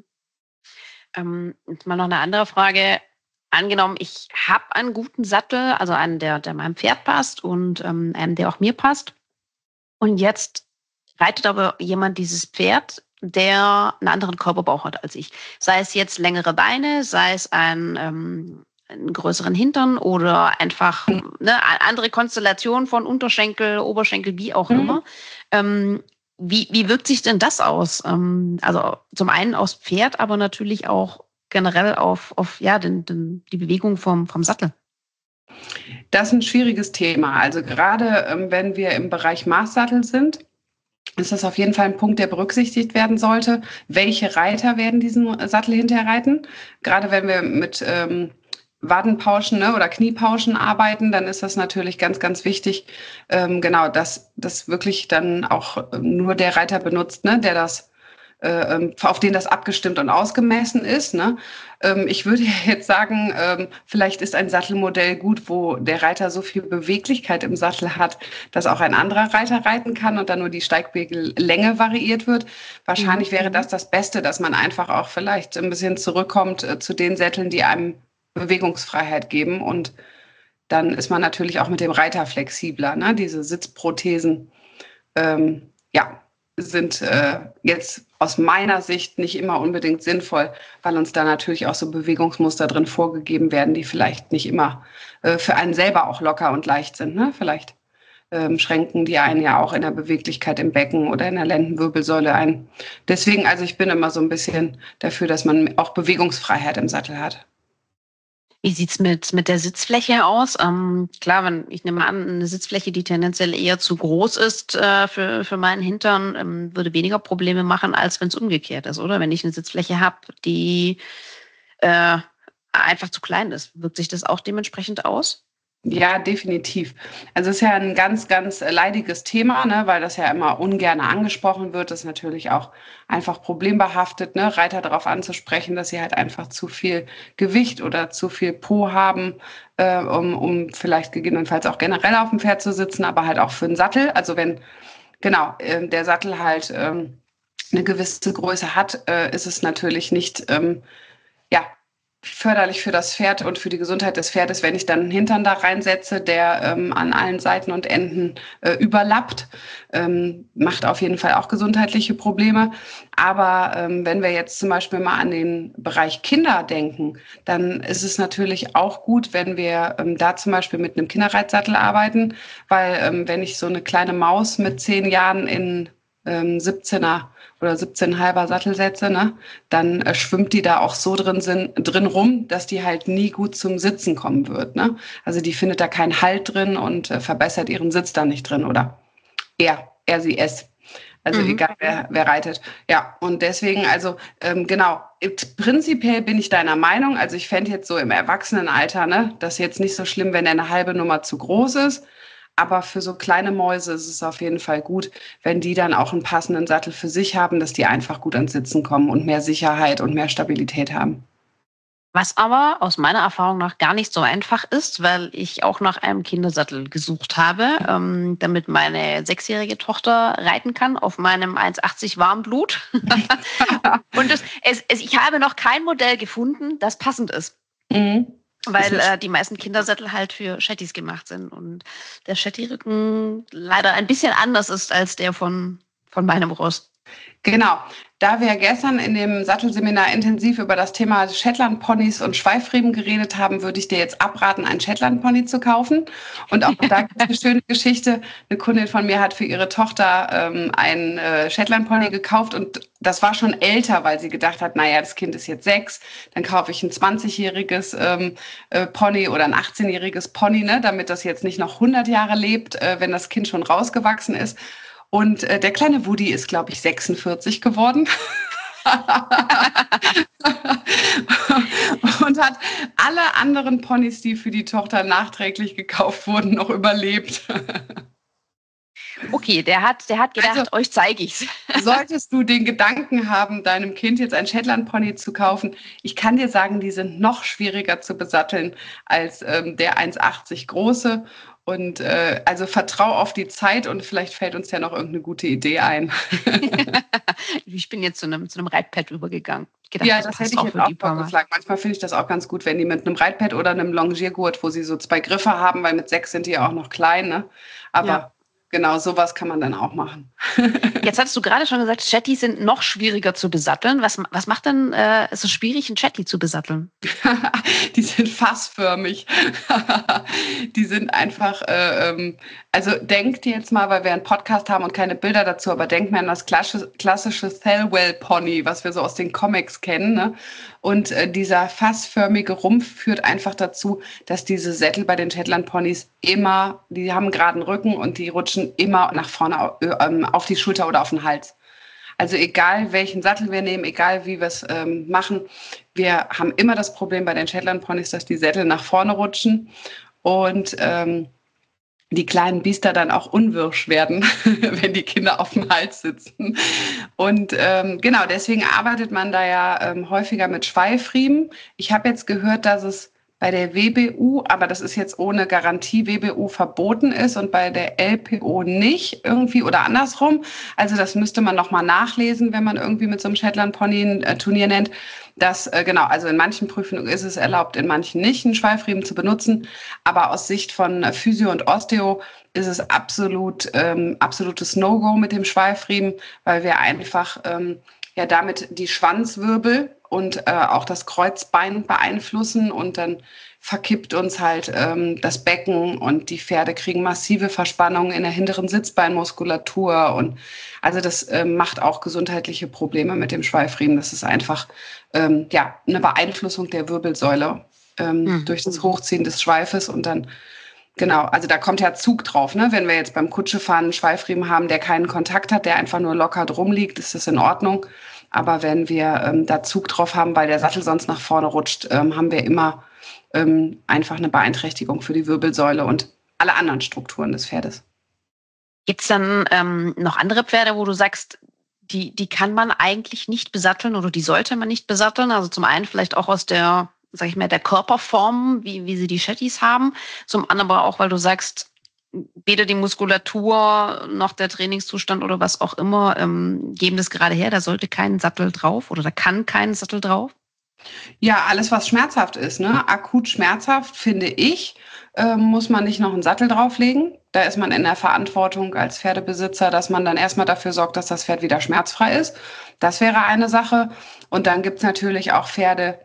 Ähm, jetzt mal noch eine andere Frage. Angenommen, ich habe einen guten Sattel, also einen, der, der meinem Pferd passt und ähm, einen, der auch mir passt. Und jetzt reitet aber jemand dieses Pferd, der einen anderen Körperbau hat als ich. Sei es jetzt längere Beine, sei es ein, ähm, einen größeren Hintern oder einfach ne, andere Konstellation von Unterschenkel, Oberschenkel, wie auch mhm. immer. Ähm, Wie, wie wirkt sich denn das aus? Ähm, also zum einen aufs Pferd, aber natürlich auch generell auf, auf ja, den, den, die Bewegung vom, vom Sattel. Das ist ein schwieriges Thema. Also gerade ähm, wenn wir im Bereich Maßsattel sind, ist das auf jeden Fall ein Punkt, der berücksichtigt werden sollte. Welche Reiter werden diesen Sattel hinterher reiten? Gerade wenn wir mit ähm, Wadenpauschen ne, oder Kniepauschen arbeiten, dann ist das natürlich ganz, ganz wichtig, ähm, genau, dass das wirklich dann auch nur der Reiter benutzt, ne, der das äh, auf den das abgestimmt und ausgemessen ist. Ne? Ähm, ich würde jetzt sagen, ähm, vielleicht ist ein Sattelmodell gut, wo der Reiter so viel Beweglichkeit im Sattel hat, dass auch ein anderer Reiter reiten kann und dann nur die Steigbegellänge variiert wird. Wahrscheinlich mhm. wäre das das Beste, dass man einfach auch vielleicht ein bisschen zurückkommt äh, zu den Sätteln, die einem Bewegungsfreiheit geben, und dann ist man natürlich auch mit dem Reiter flexibler. Ne? Diese Sitzprothesen, ähm, ja, sind äh, jetzt aus meiner Sicht nicht immer unbedingt sinnvoll, weil uns da natürlich auch so Bewegungsmuster drin vorgegeben werden, die vielleicht nicht immer äh, für einen selber auch locker und leicht sind. Ne? Vielleicht ähm, schränken die einen ja auch in der Beweglichkeit im Becken oder in der Lendenwirbelsäule ein. Deswegen, also ich bin immer so ein bisschen dafür, dass man auch Bewegungsfreiheit im Sattel hat. Wie sieht's mit, mit der Sitzfläche aus? Ähm, klar, wenn, ich nehme an, eine Sitzfläche, die tendenziell eher zu groß ist äh, für, für meinen Hintern, ähm, würde weniger Probleme machen, als wenn es umgekehrt ist, oder? Wenn ich eine Sitzfläche habe, die äh, einfach zu klein ist, wirkt sich das auch dementsprechend aus? Ja, definitiv. Also es ist ja ein ganz, ganz leidiges Thema, ne, weil das ja immer ungern angesprochen wird. Das ist natürlich auch einfach problembehaftet, ne, Reiter darauf anzusprechen, dass sie halt einfach zu viel Gewicht oder zu viel Po haben, äh, um, um vielleicht gegebenenfalls auch generell auf dem Pferd zu sitzen, aber halt auch für den Sattel. Also wenn, genau, äh, der Sattel halt ähm, eine gewisse Größe hat, äh, ist es natürlich nicht, ähm, ja, förderlich für das Pferd und für die Gesundheit des Pferdes, wenn ich dann einen Hintern da reinsetze, der ähm, an allen Seiten und Enden äh, überlappt. Ähm, macht auf jeden Fall auch gesundheitliche Probleme. Aber ähm, wenn wir jetzt zum Beispiel mal an den Bereich Kinder denken, dann ist es natürlich auch gut, wenn wir ähm, da zum Beispiel mit einem Kinderreitsattel arbeiten, weil ähm, wenn ich so eine kleine Maus mit zehn Jahren in ähm, siebzehner oder siebzehn Komma fünfer Sattel setze, ne, dann äh, schwimmt die da auch so drin, sind, drin rum, dass die halt nie gut zum Sitzen kommen wird. Ne? Also die findet da keinen Halt drin und äh, verbessert ihren Sitz da nicht drin. Oder er, er, sie, es. Also mhm. egal, wer, wer reitet. Ja, und deswegen, also ähm, genau, prinzipiell bin ich deiner Meinung. Also ich fände jetzt so im Erwachsenenalter, ne, das ist jetzt nicht so schlimm, wenn er eine halbe Nummer zu groß ist. Aber für so kleine Mäuse ist es auf jeden Fall gut, wenn die dann auch einen passenden Sattel für sich haben, dass die einfach gut ans Sitzen kommen und mehr Sicherheit und mehr Stabilität haben. Was aber aus meiner Erfahrung nach gar nicht so einfach ist, weil ich auch nach einem Kindersattel gesucht habe, ähm, damit meine sechsjährige Tochter reiten kann auf meinem eins achtzig Warmblut. Und das, es, es, ich habe noch kein Modell gefunden, das passend ist. Mhm. Weil äh, die meisten Kindersättel halt für Shetties gemacht sind und der Shetty-Rücken leider ein bisschen anders ist als der von, von meinem Ross. Genau. Da wir gestern in dem Sattelseminar intensiv über das Thema Shetland-Ponys und Schweifriemen geredet haben, würde ich dir jetzt abraten, einen Shetland-Pony zu kaufen. Und auch da gibt es eine schöne Geschichte. Eine Kundin von mir hat für ihre Tochter ähm, einen äh, Shetland-Pony gekauft und das war schon älter, weil sie gedacht hat, naja, das Kind ist jetzt sechs, dann kaufe ich ein zwanzigjähriges ähm, äh, Pony oder ein achtzehnjähriges Pony, ne, damit das jetzt nicht noch hundert Jahre lebt, äh, wenn das Kind schon rausgewachsen ist. Und äh, der kleine Woody ist, glaube ich, sechsundvierzig geworden. Und hat alle anderen Ponys, die für die Tochter nachträglich gekauft wurden, noch überlebt. Okay, der hat, der hat gedacht, also, euch zeige ich's. Solltest du den Gedanken haben, deinem Kind jetzt ein Shetland-Pony zu kaufen, ich kann dir sagen, die sind noch schwieriger zu besatteln als ähm, der eins achtzig große. Und äh, also vertrau auf die Zeit und vielleicht fällt uns ja noch irgendeine gute Idee ein. Ich bin jetzt zu einem, zu einem Reitpad übergegangen. Gedacht, ja, das, das hätte ich jetzt auch vorgeschlagen. Manchmal finde ich das auch ganz gut, wenn die mit einem Reitpad oder einem Longiergurt, wo sie so zwei Griffe haben, weil mit sechs sind die ja auch noch klein, ne? Aber ja. Genau, sowas kann man dann auch machen. Jetzt hattest du gerade schon gesagt, Shetties sind noch schwieriger zu besatteln. Was, was macht denn äh, es so schwierig, einen Shetty zu besatteln? Die sind fassförmig. Die sind einfach, äh, ähm, also denkt jetzt mal, weil wir einen Podcast haben und keine Bilder dazu, aber denkt mal an das klassische, klassische Thelwell-Pony, was wir so aus den Comics kennen, ne? Und äh, dieser fassförmige Rumpf führt einfach dazu, dass diese Sättel bei den Shetland-Ponys immer, die haben einen geraden Rücken und die rutschen immer nach vorne äh, auf die Schulter oder auf den Hals. Also egal, welchen Sattel wir nehmen, egal wie wir es ähm, machen, wir haben immer das Problem bei den Shetland-Ponys, dass die Sättel nach vorne rutschen. Und ähm, die kleinen Biester dann auch unwirsch werden, wenn die Kinder auf dem Hals sitzen. Und ähm, genau, deswegen arbeitet man da ja ähm, häufiger mit Schweifriemen. Ich habe jetzt gehört, dass es bei der W B U, aber das ist jetzt ohne Garantie, W B U verboten ist und bei der L P O nicht irgendwie oder andersrum. Also das müsste man nochmal nachlesen, wenn man irgendwie mit so einem Shetland-Pony ein äh, Turnier nennt. Das, äh, genau, also in manchen Prüfungen ist es erlaubt, in manchen nicht, einen Schweifriemen zu benutzen. Aber aus Sicht von äh, Physio und Osteo ist es absolut ähm, absolutes No-Go mit dem Schweifriemen, weil wir einfach ähm, ja damit die Schwanzwirbel und äh, auch das Kreuzbein beeinflussen und dann verkippt uns halt ähm, das Becken und die Pferde kriegen massive Verspannungen in der hinteren Sitzbeinmuskulatur und also das ähm, macht auch gesundheitliche Probleme mit dem Schweifriemen. Das ist einfach ähm, ja eine Beeinflussung der Wirbelsäule ähm, mhm. durch das Hochziehen des Schweifes und dann genau, also da kommt ja Zug drauf, ne? Wenn wir jetzt beim Kutschefahren einen Schweifriemen haben, der keinen Kontakt hat, der einfach nur locker drum liegt, ist das in Ordnung. Aber wenn wir ähm, da Zug drauf haben, weil der Sattel sonst nach vorne rutscht, ähm, haben wir immer ähm, einfach eine Beeinträchtigung für die Wirbelsäule und alle anderen Strukturen des Pferdes. Gibt es dann ähm, noch andere Pferde, wo du sagst, die, die kann man eigentlich nicht besatteln oder die sollte man nicht besatteln? Also zum einen vielleicht auch aus der, sag ich mal, der Körperform, wie, wie sie die Shetties haben. Zum anderen aber auch, weil du sagst, weder die Muskulatur noch der Trainingszustand oder was auch immer ähm, geben das gerade her. Da sollte kein Sattel drauf oder da kann kein Sattel drauf. Ja, alles, was schmerzhaft ist, ne? Akut schmerzhaft, finde ich, äh, muss man nicht noch einen Sattel drauflegen. Da ist man in der Verantwortung als Pferdebesitzer, dass man dann erstmal dafür sorgt, dass das Pferd wieder schmerzfrei ist. Das wäre eine Sache. Und dann gibt es natürlich auch Pferde,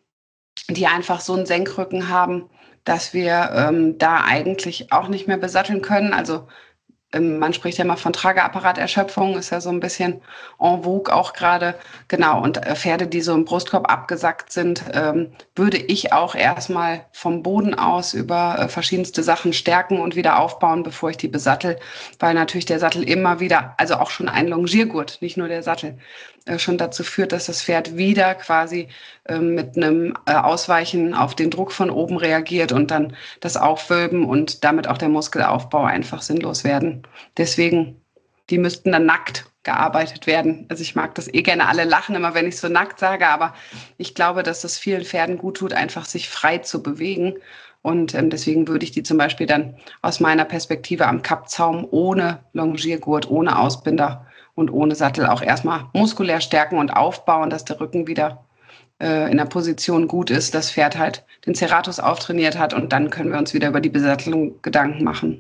die einfach so einen Senkrücken haben, dass wir ähm, da eigentlich auch nicht mehr besatteln können. Also ähm, man spricht ja immer von Trageapparaterschöpfung, ist ja so ein bisschen en vogue auch gerade. Genau, und äh, Pferde, die so im Brustkorb abgesackt sind, ähm, würde ich auch erstmal vom Boden aus über äh, verschiedenste Sachen stärken und wieder aufbauen, bevor ich die besattel, weil natürlich der Sattel immer wieder, also auch schon ein Longiergurt, nicht nur der Sattel, äh, schon dazu führt, dass das Pferd wieder quasi äh, mit einem äh, Ausweichen auf den Druck von oben reagiert und dann das Aufwölben und damit auch der Muskelaufbau einfach sinnlos werden. Deswegen, die müssten dann nackt gearbeitet werden. Also ich mag das eh gerne, alle lachen immer, wenn ich so nackt sage, aber ich glaube, dass es vielen Pferden gut tut, einfach sich frei zu bewegen. Und ähm, deswegen würde ich die zum Beispiel dann aus meiner Perspektive am Kappzaum ohne Longiergurt, ohne Ausbinder und ohne Sattel auch erstmal muskulär stärken und aufbauen, dass der Rücken wieder äh, in der Position gut ist, das Pferd halt den Serratus auftrainiert hat und dann können wir uns wieder über die Besattelung Gedanken machen.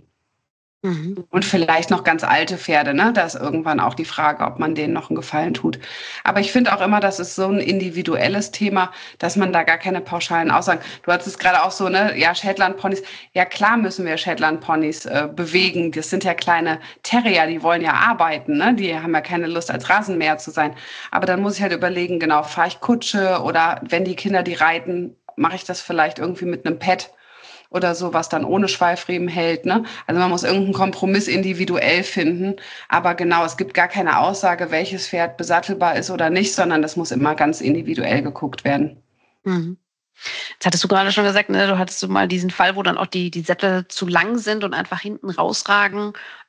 Mhm. Und vielleicht noch ganz alte Pferde, ne? Da ist irgendwann auch die Frage, ob man denen noch einen Gefallen tut. Aber ich finde auch immer, das ist so ein individuelles Thema, dass man da gar keine pauschalen Aussagen. Du hattest es gerade auch so, ne? Ja, Shetland-Ponys. Ja, klar müssen wir Shetland-Ponys äh, bewegen. Das sind ja kleine Terrier, die wollen ja arbeiten, ne? Die haben ja keine Lust, als Rasenmäher zu sein. Aber dann muss ich halt überlegen, genau, fahre ich Kutsche oder wenn die Kinder die reiten, mache ich das vielleicht irgendwie mit einem Pad oder so, was dann ohne Schweifriemen hält, ne? Also man muss irgendeinen Kompromiss individuell finden. Aber genau, es gibt gar keine Aussage, welches Pferd besattelbar ist oder nicht, sondern das muss immer ganz individuell geguckt werden. Mhm. Jetzt hattest du gerade schon gesagt, ne, du hattest so mal diesen Fall, wo dann auch die, die Sättel zu lang sind und einfach hinten rausragen.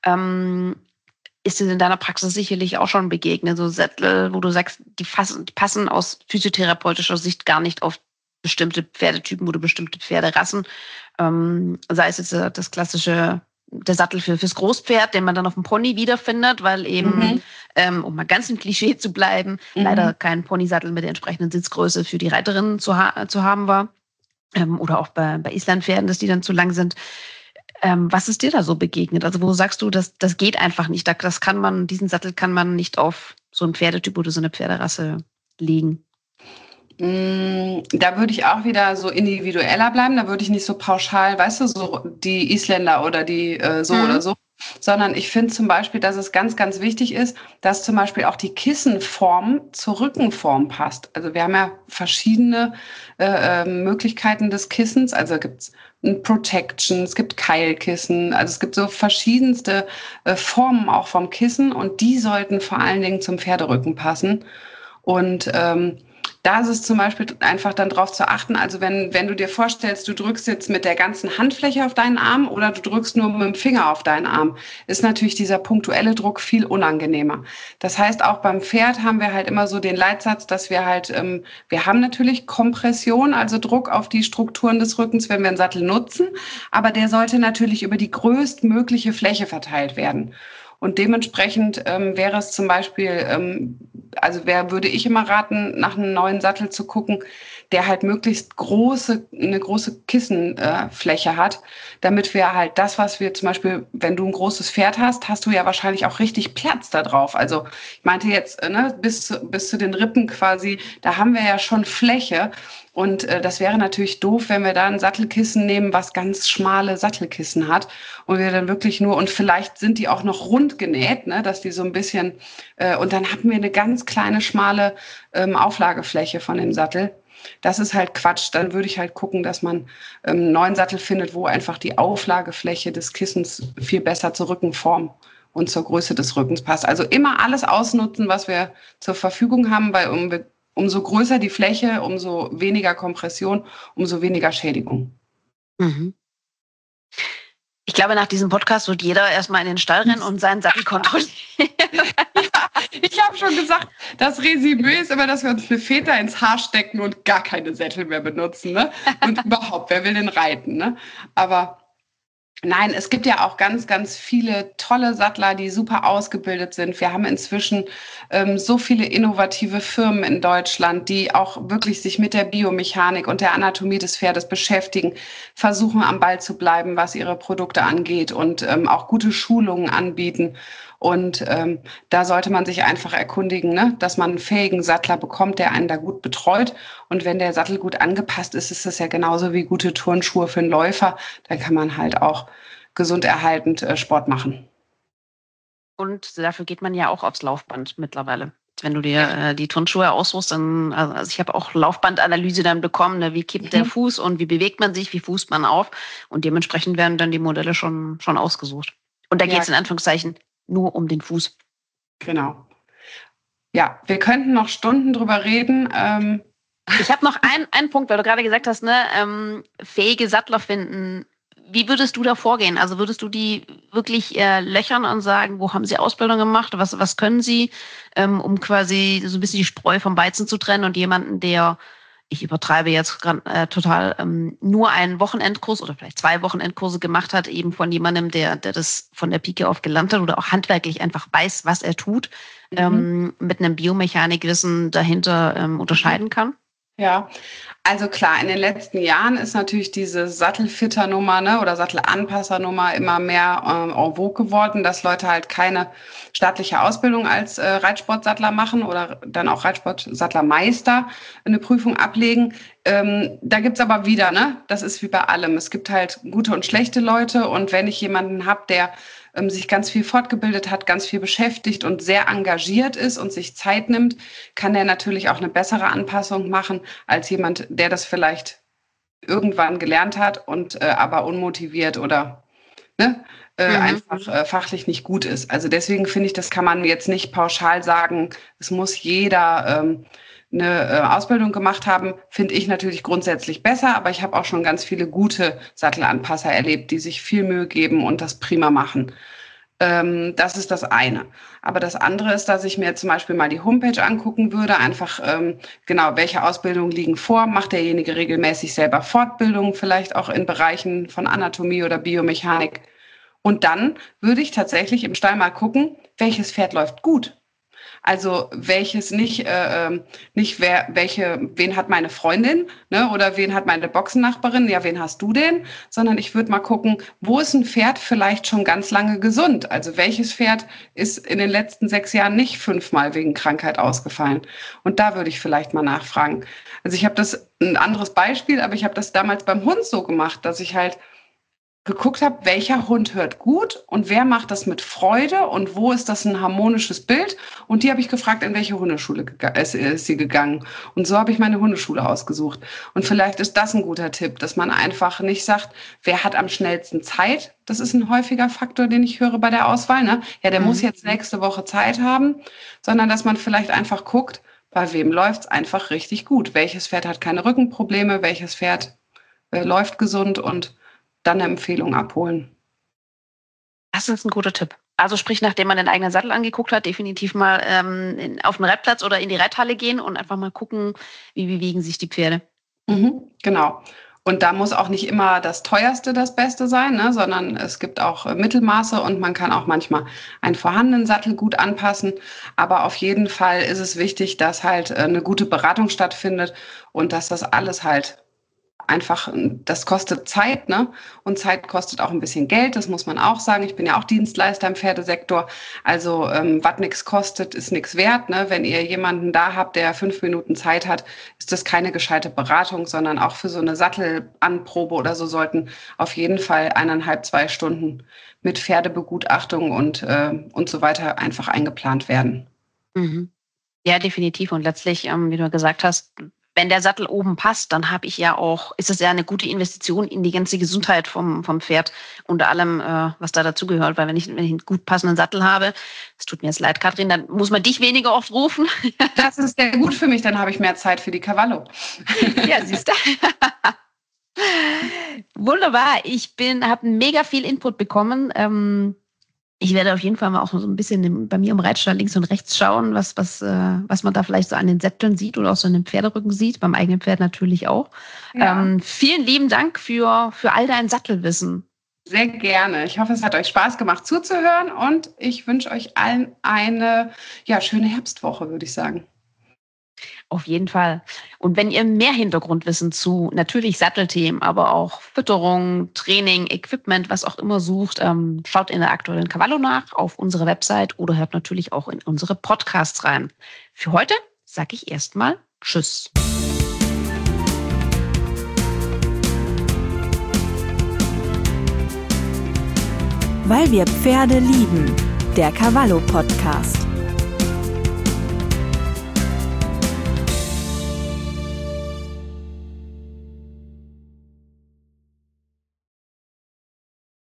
Ähm, ist dir in deiner Praxis sicherlich auch schon begegnet, so Sättel, wo du sagst, die passen, die passen aus physiotherapeutischer Sicht gar nicht auf bestimmte Pferdetypen oder bestimmte Pferderassen. Ähm, sei es jetzt das klassische, der Sattel für, fürs Großpferd, den man dann auf dem Pony wiederfindet, weil eben, mhm. ähm, um mal ganz im Klischee zu bleiben, mhm. leider kein Ponysattel mit der entsprechenden Sitzgröße für die Reiterin zu, ha- zu haben war. Ähm, oder auch bei, bei Islandpferden, dass die dann zu lang sind. Ähm, was ist dir da so begegnet? Also wo sagst du, das, das geht einfach nicht. Das kann man, diesen Sattel kann man nicht auf so einen Pferdetyp oder so eine Pferderasse legen. Da würde ich auch wieder so individueller bleiben. Da würde ich nicht so pauschal, weißt du, so die Isländer oder die äh, so mhm. oder so. Sondern ich finde zum Beispiel, dass es ganz, ganz wichtig ist, dass zum Beispiel auch die Kissenform zur Rückenform passt. Also wir haben ja verschiedene äh, Möglichkeiten des Kissens. Also gibt es ein Protection, es gibt Keilkissen. Also es gibt so verschiedenste äh, Formen auch vom Kissen und die sollten vor allen Dingen zum Pferderücken passen. Und ähm, da ist es zum Beispiel einfach dann drauf zu achten, also wenn, wenn du dir vorstellst, du drückst jetzt mit der ganzen Handfläche auf deinen Arm oder du drückst nur mit dem Finger auf deinen Arm, ist natürlich dieser punktuelle Druck viel unangenehmer. Das heißt, auch beim Pferd haben wir halt immer so den Leitsatz, dass wir halt, ähm, wir haben natürlich Kompression, also Druck auf die Strukturen des Rückens, wenn wir einen Sattel nutzen, aber der sollte natürlich über die größtmögliche Fläche verteilt werden. Und dementsprechend ähm, wäre es zum Beispiel, ähm, also wer würde ich immer raten, nach einem neuen Sattel zu gucken, der halt möglichst große, eine große Kissenfläche äh, hat, damit wir halt das, was wir zum Beispiel, wenn du ein großes Pferd hast, hast du ja wahrscheinlich auch richtig Platz da drauf. Also ich meinte jetzt, äh, ne, bis zu, bis zu den Rippen quasi, da haben wir ja schon Fläche. Und äh, das wäre natürlich doof, wenn wir da ein Sattelkissen nehmen, was ganz schmale Sattelkissen hat und wir dann wirklich nur, und vielleicht sind die auch noch rund genäht, ne, dass die so ein bisschen, äh, und dann haben wir eine ganz kleine, schmale ähm, Auflagefläche von dem Sattel. Das ist halt Quatsch. Dann würde ich halt gucken, dass man ähm, einen neuen Sattel findet, wo einfach die Auflagefläche des Kissens viel besser zur Rückenform und zur Größe des Rückens passt. Also immer alles ausnutzen, was wir zur Verfügung haben, weil um wir Umso größer die Fläche, umso weniger Kompression, umso weniger Schädigung. Mhm. Ich glaube, nach diesem Podcast wird jeder erstmal in den Stall rennen und seinen Sattel kontrollieren. Ja, ich habe schon gesagt, das Resümee ist immer, dass wir uns eine Feder ins Haar stecken und gar keine Sättel mehr benutzen. Ne? Und überhaupt, wer will denn reiten? Ne? Aber nein, es gibt ja auch ganz, ganz viele tolle Sattler, die super ausgebildet sind. Wir haben inzwischen ähm, so viele innovative Firmen in Deutschland, die auch wirklich sich mit der Biomechanik und der Anatomie des Pferdes beschäftigen, versuchen am Ball zu bleiben, was ihre Produkte angeht und ähm, auch gute Schulungen anbieten. Und ähm, da sollte man sich einfach erkundigen, ne, dass man einen fähigen Sattler bekommt, der einen da gut betreut. Und wenn der Sattel gut angepasst ist, ist das ja genauso wie gute Turnschuhe für einen Läufer. Dann kann man halt auch gesund erhaltend äh, Sport machen. Und dafür geht man ja auch aufs Laufband mittlerweile. Wenn du dir äh, die Turnschuhe aussuchst, dann, also ich habe auch Laufbandanalyse dann bekommen, ne, wie kippt mhm. der Fuß und wie bewegt man sich, wie fußt man auf. Und dementsprechend werden dann die Modelle schon, schon ausgesucht. Und da ja. geht es in Anführungszeichen nur um den Fuß. Genau. Ja, wir könnten noch Stunden drüber reden. Ähm. Ich habe noch einen, einen Punkt, weil du gerade gesagt hast, ne, ähm, fähige Sattler finden. Wie würdest du da vorgehen? Also würdest du die wirklich äh, löchern und sagen, wo haben sie Ausbildung gemacht? Was, was können sie, ähm, um quasi so ein bisschen die Spreu vom Weizen zu trennen und jemanden, der, ich übertreibe jetzt grad, äh, total, ähm, nur einen Wochenendkurs oder vielleicht zwei Wochenendkurse gemacht hat, eben von jemandem, der, der das von der Pike auf gelernt hat oder auch handwerklich einfach weiß, was er tut, mhm. ähm, mit einem Biomechanikwissen dahinter ähm, unterscheiden kann? Ja, also klar, in den letzten Jahren ist natürlich diese Sattelfitter-Nummer, ne, oder Sattelanpasser-Nummer immer mehr ähm, en vogue geworden, dass Leute halt keine staatliche Ausbildung als äh, Reitsportsattler machen oder dann auch Reitsportsattlermeister eine Prüfung ablegen. Ähm, da gibt's aber wieder, ne, das ist wie bei allem. Es gibt halt gute und schlechte Leute und wenn ich jemanden habe, der ähm, sich ganz viel fortgebildet hat, ganz viel beschäftigt und sehr engagiert ist und sich Zeit nimmt, kann der natürlich auch eine bessere Anpassung machen als jemand, der das vielleicht irgendwann gelernt hat und äh, aber unmotiviert oder ne, äh, mhm. einfach äh, fachlich nicht gut ist. Also deswegen finde ich, das kann man jetzt nicht pauschal sagen, es muss jeder ähm, eine äh, Ausbildung gemacht haben, finde ich natürlich grundsätzlich besser, aber ich habe auch schon ganz viele gute Sattelanpasser erlebt, die sich viel Mühe geben und das prima machen. Ähm, das ist das eine. Aber das andere ist, dass ich mir zum Beispiel mal die Homepage angucken würde, einfach ähm, genau, welche Ausbildungen liegen vor, macht derjenige regelmäßig selber Fortbildungen, vielleicht auch in Bereichen von Anatomie oder Biomechanik. Und dann würde ich tatsächlich im Stall mal gucken, welches Pferd läuft gut. Also welches nicht, äh, nicht wer, welche, wen hat meine Freundin, ne, oder wen hat meine Boxennachbarin, ja, wen hast du denn? Sondern ich würde mal gucken, wo ist ein Pferd vielleicht schon ganz lange gesund? Also welches Pferd ist in den letzten sechs Jahren nicht fünfmal wegen Krankheit ausgefallen? Und da würde ich vielleicht mal nachfragen. Also ich habe das, ein anderes Beispiel, aber ich habe das damals beim Hund so gemacht, dass ich halt geguckt habe, welcher Hund hört gut und wer macht das mit Freude und wo ist das ein harmonisches Bild. Und die habe ich gefragt, in welche Hundeschule ist sie gegangen. Und so habe ich meine Hundeschule ausgesucht. Und vielleicht ist das ein guter Tipp, dass man einfach nicht sagt, wer hat am schnellsten Zeit. Das ist ein häufiger Faktor, den ich höre bei der Auswahl. Ne? Ja, der mhm. muss jetzt nächste Woche Zeit haben, sondern dass man vielleicht einfach guckt, bei wem läuft es einfach richtig gut. Welches Pferd hat keine Rückenprobleme, welches Pferd äh, läuft gesund und dann eine Empfehlung abholen. Das ist ein guter Tipp. Also sprich, nachdem man den eigenen Sattel angeguckt hat, definitiv mal ähm, in, auf den Reitplatz oder in die Reithalle gehen und einfach mal gucken, wie bewegen sich die Pferde. Mhm, genau. Und da muss auch nicht immer das Teuerste das Beste sein, ne, sondern es gibt auch äh, Mittelmaße und man kann auch manchmal einen vorhandenen Sattel gut anpassen. Aber auf jeden Fall ist es wichtig, dass halt äh, eine gute Beratung stattfindet und dass das alles halt einfach, das kostet Zeit, ne? Und Zeit kostet auch ein bisschen Geld, das muss man auch sagen. Ich bin ja auch Dienstleister im Pferdesektor. Also ähm, was nichts kostet, ist nichts wert, ne? Wenn ihr jemanden da habt, der fünf Minuten Zeit hat, ist das keine gescheite Beratung, sondern auch für so eine Sattelanprobe oder so sollten auf jeden Fall eineinhalb, zwei Stunden mit Pferdebegutachtung und, äh, und so weiter einfach eingeplant werden. Mhm. Ja, definitiv. Und letztlich, ähm, wie du gesagt hast, wenn der Sattel oben passt, dann habe ich ja auch, ist es ja eine gute Investition in die ganze Gesundheit vom, vom Pferd, unter allem, äh, was da dazugehört. Weil wenn ich, wenn ich einen gut passenden Sattel habe, es tut mir jetzt leid, Katrin, dann muss man dich weniger oft rufen. Das ist sehr gut für mich, dann habe ich mehr Zeit für die Cavallo. Ja, siehst du. Wunderbar. Ich bin, habe mega viel Input bekommen. Ähm, Ich werde auf jeden Fall mal auch so ein bisschen bei mir im Reitstall links und rechts schauen, was, was, äh, was man da vielleicht so an den Sätteln sieht oder auch so an den Pferderücken sieht, beim eigenen Pferd natürlich auch. Ja. Ähm, vielen lieben Dank für, für all dein Sattelwissen. Sehr gerne. Ich hoffe, es hat euch Spaß gemacht zuzuhören und ich wünsche euch allen eine ja, schöne Herbstwoche, würde ich sagen. Auf jeden Fall. Und wenn ihr mehr Hintergrundwissen zu natürlich Sattelthemen, aber auch Fütterung, Training, Equipment, was auch immer sucht, ähm, schaut in der aktuellen Cavallo nach auf unserer Website oder hört natürlich auch in unsere Podcasts rein. Für heute sage ich erstmal Tschüss. Weil wir Pferde lieben. Der Cavallo Podcast.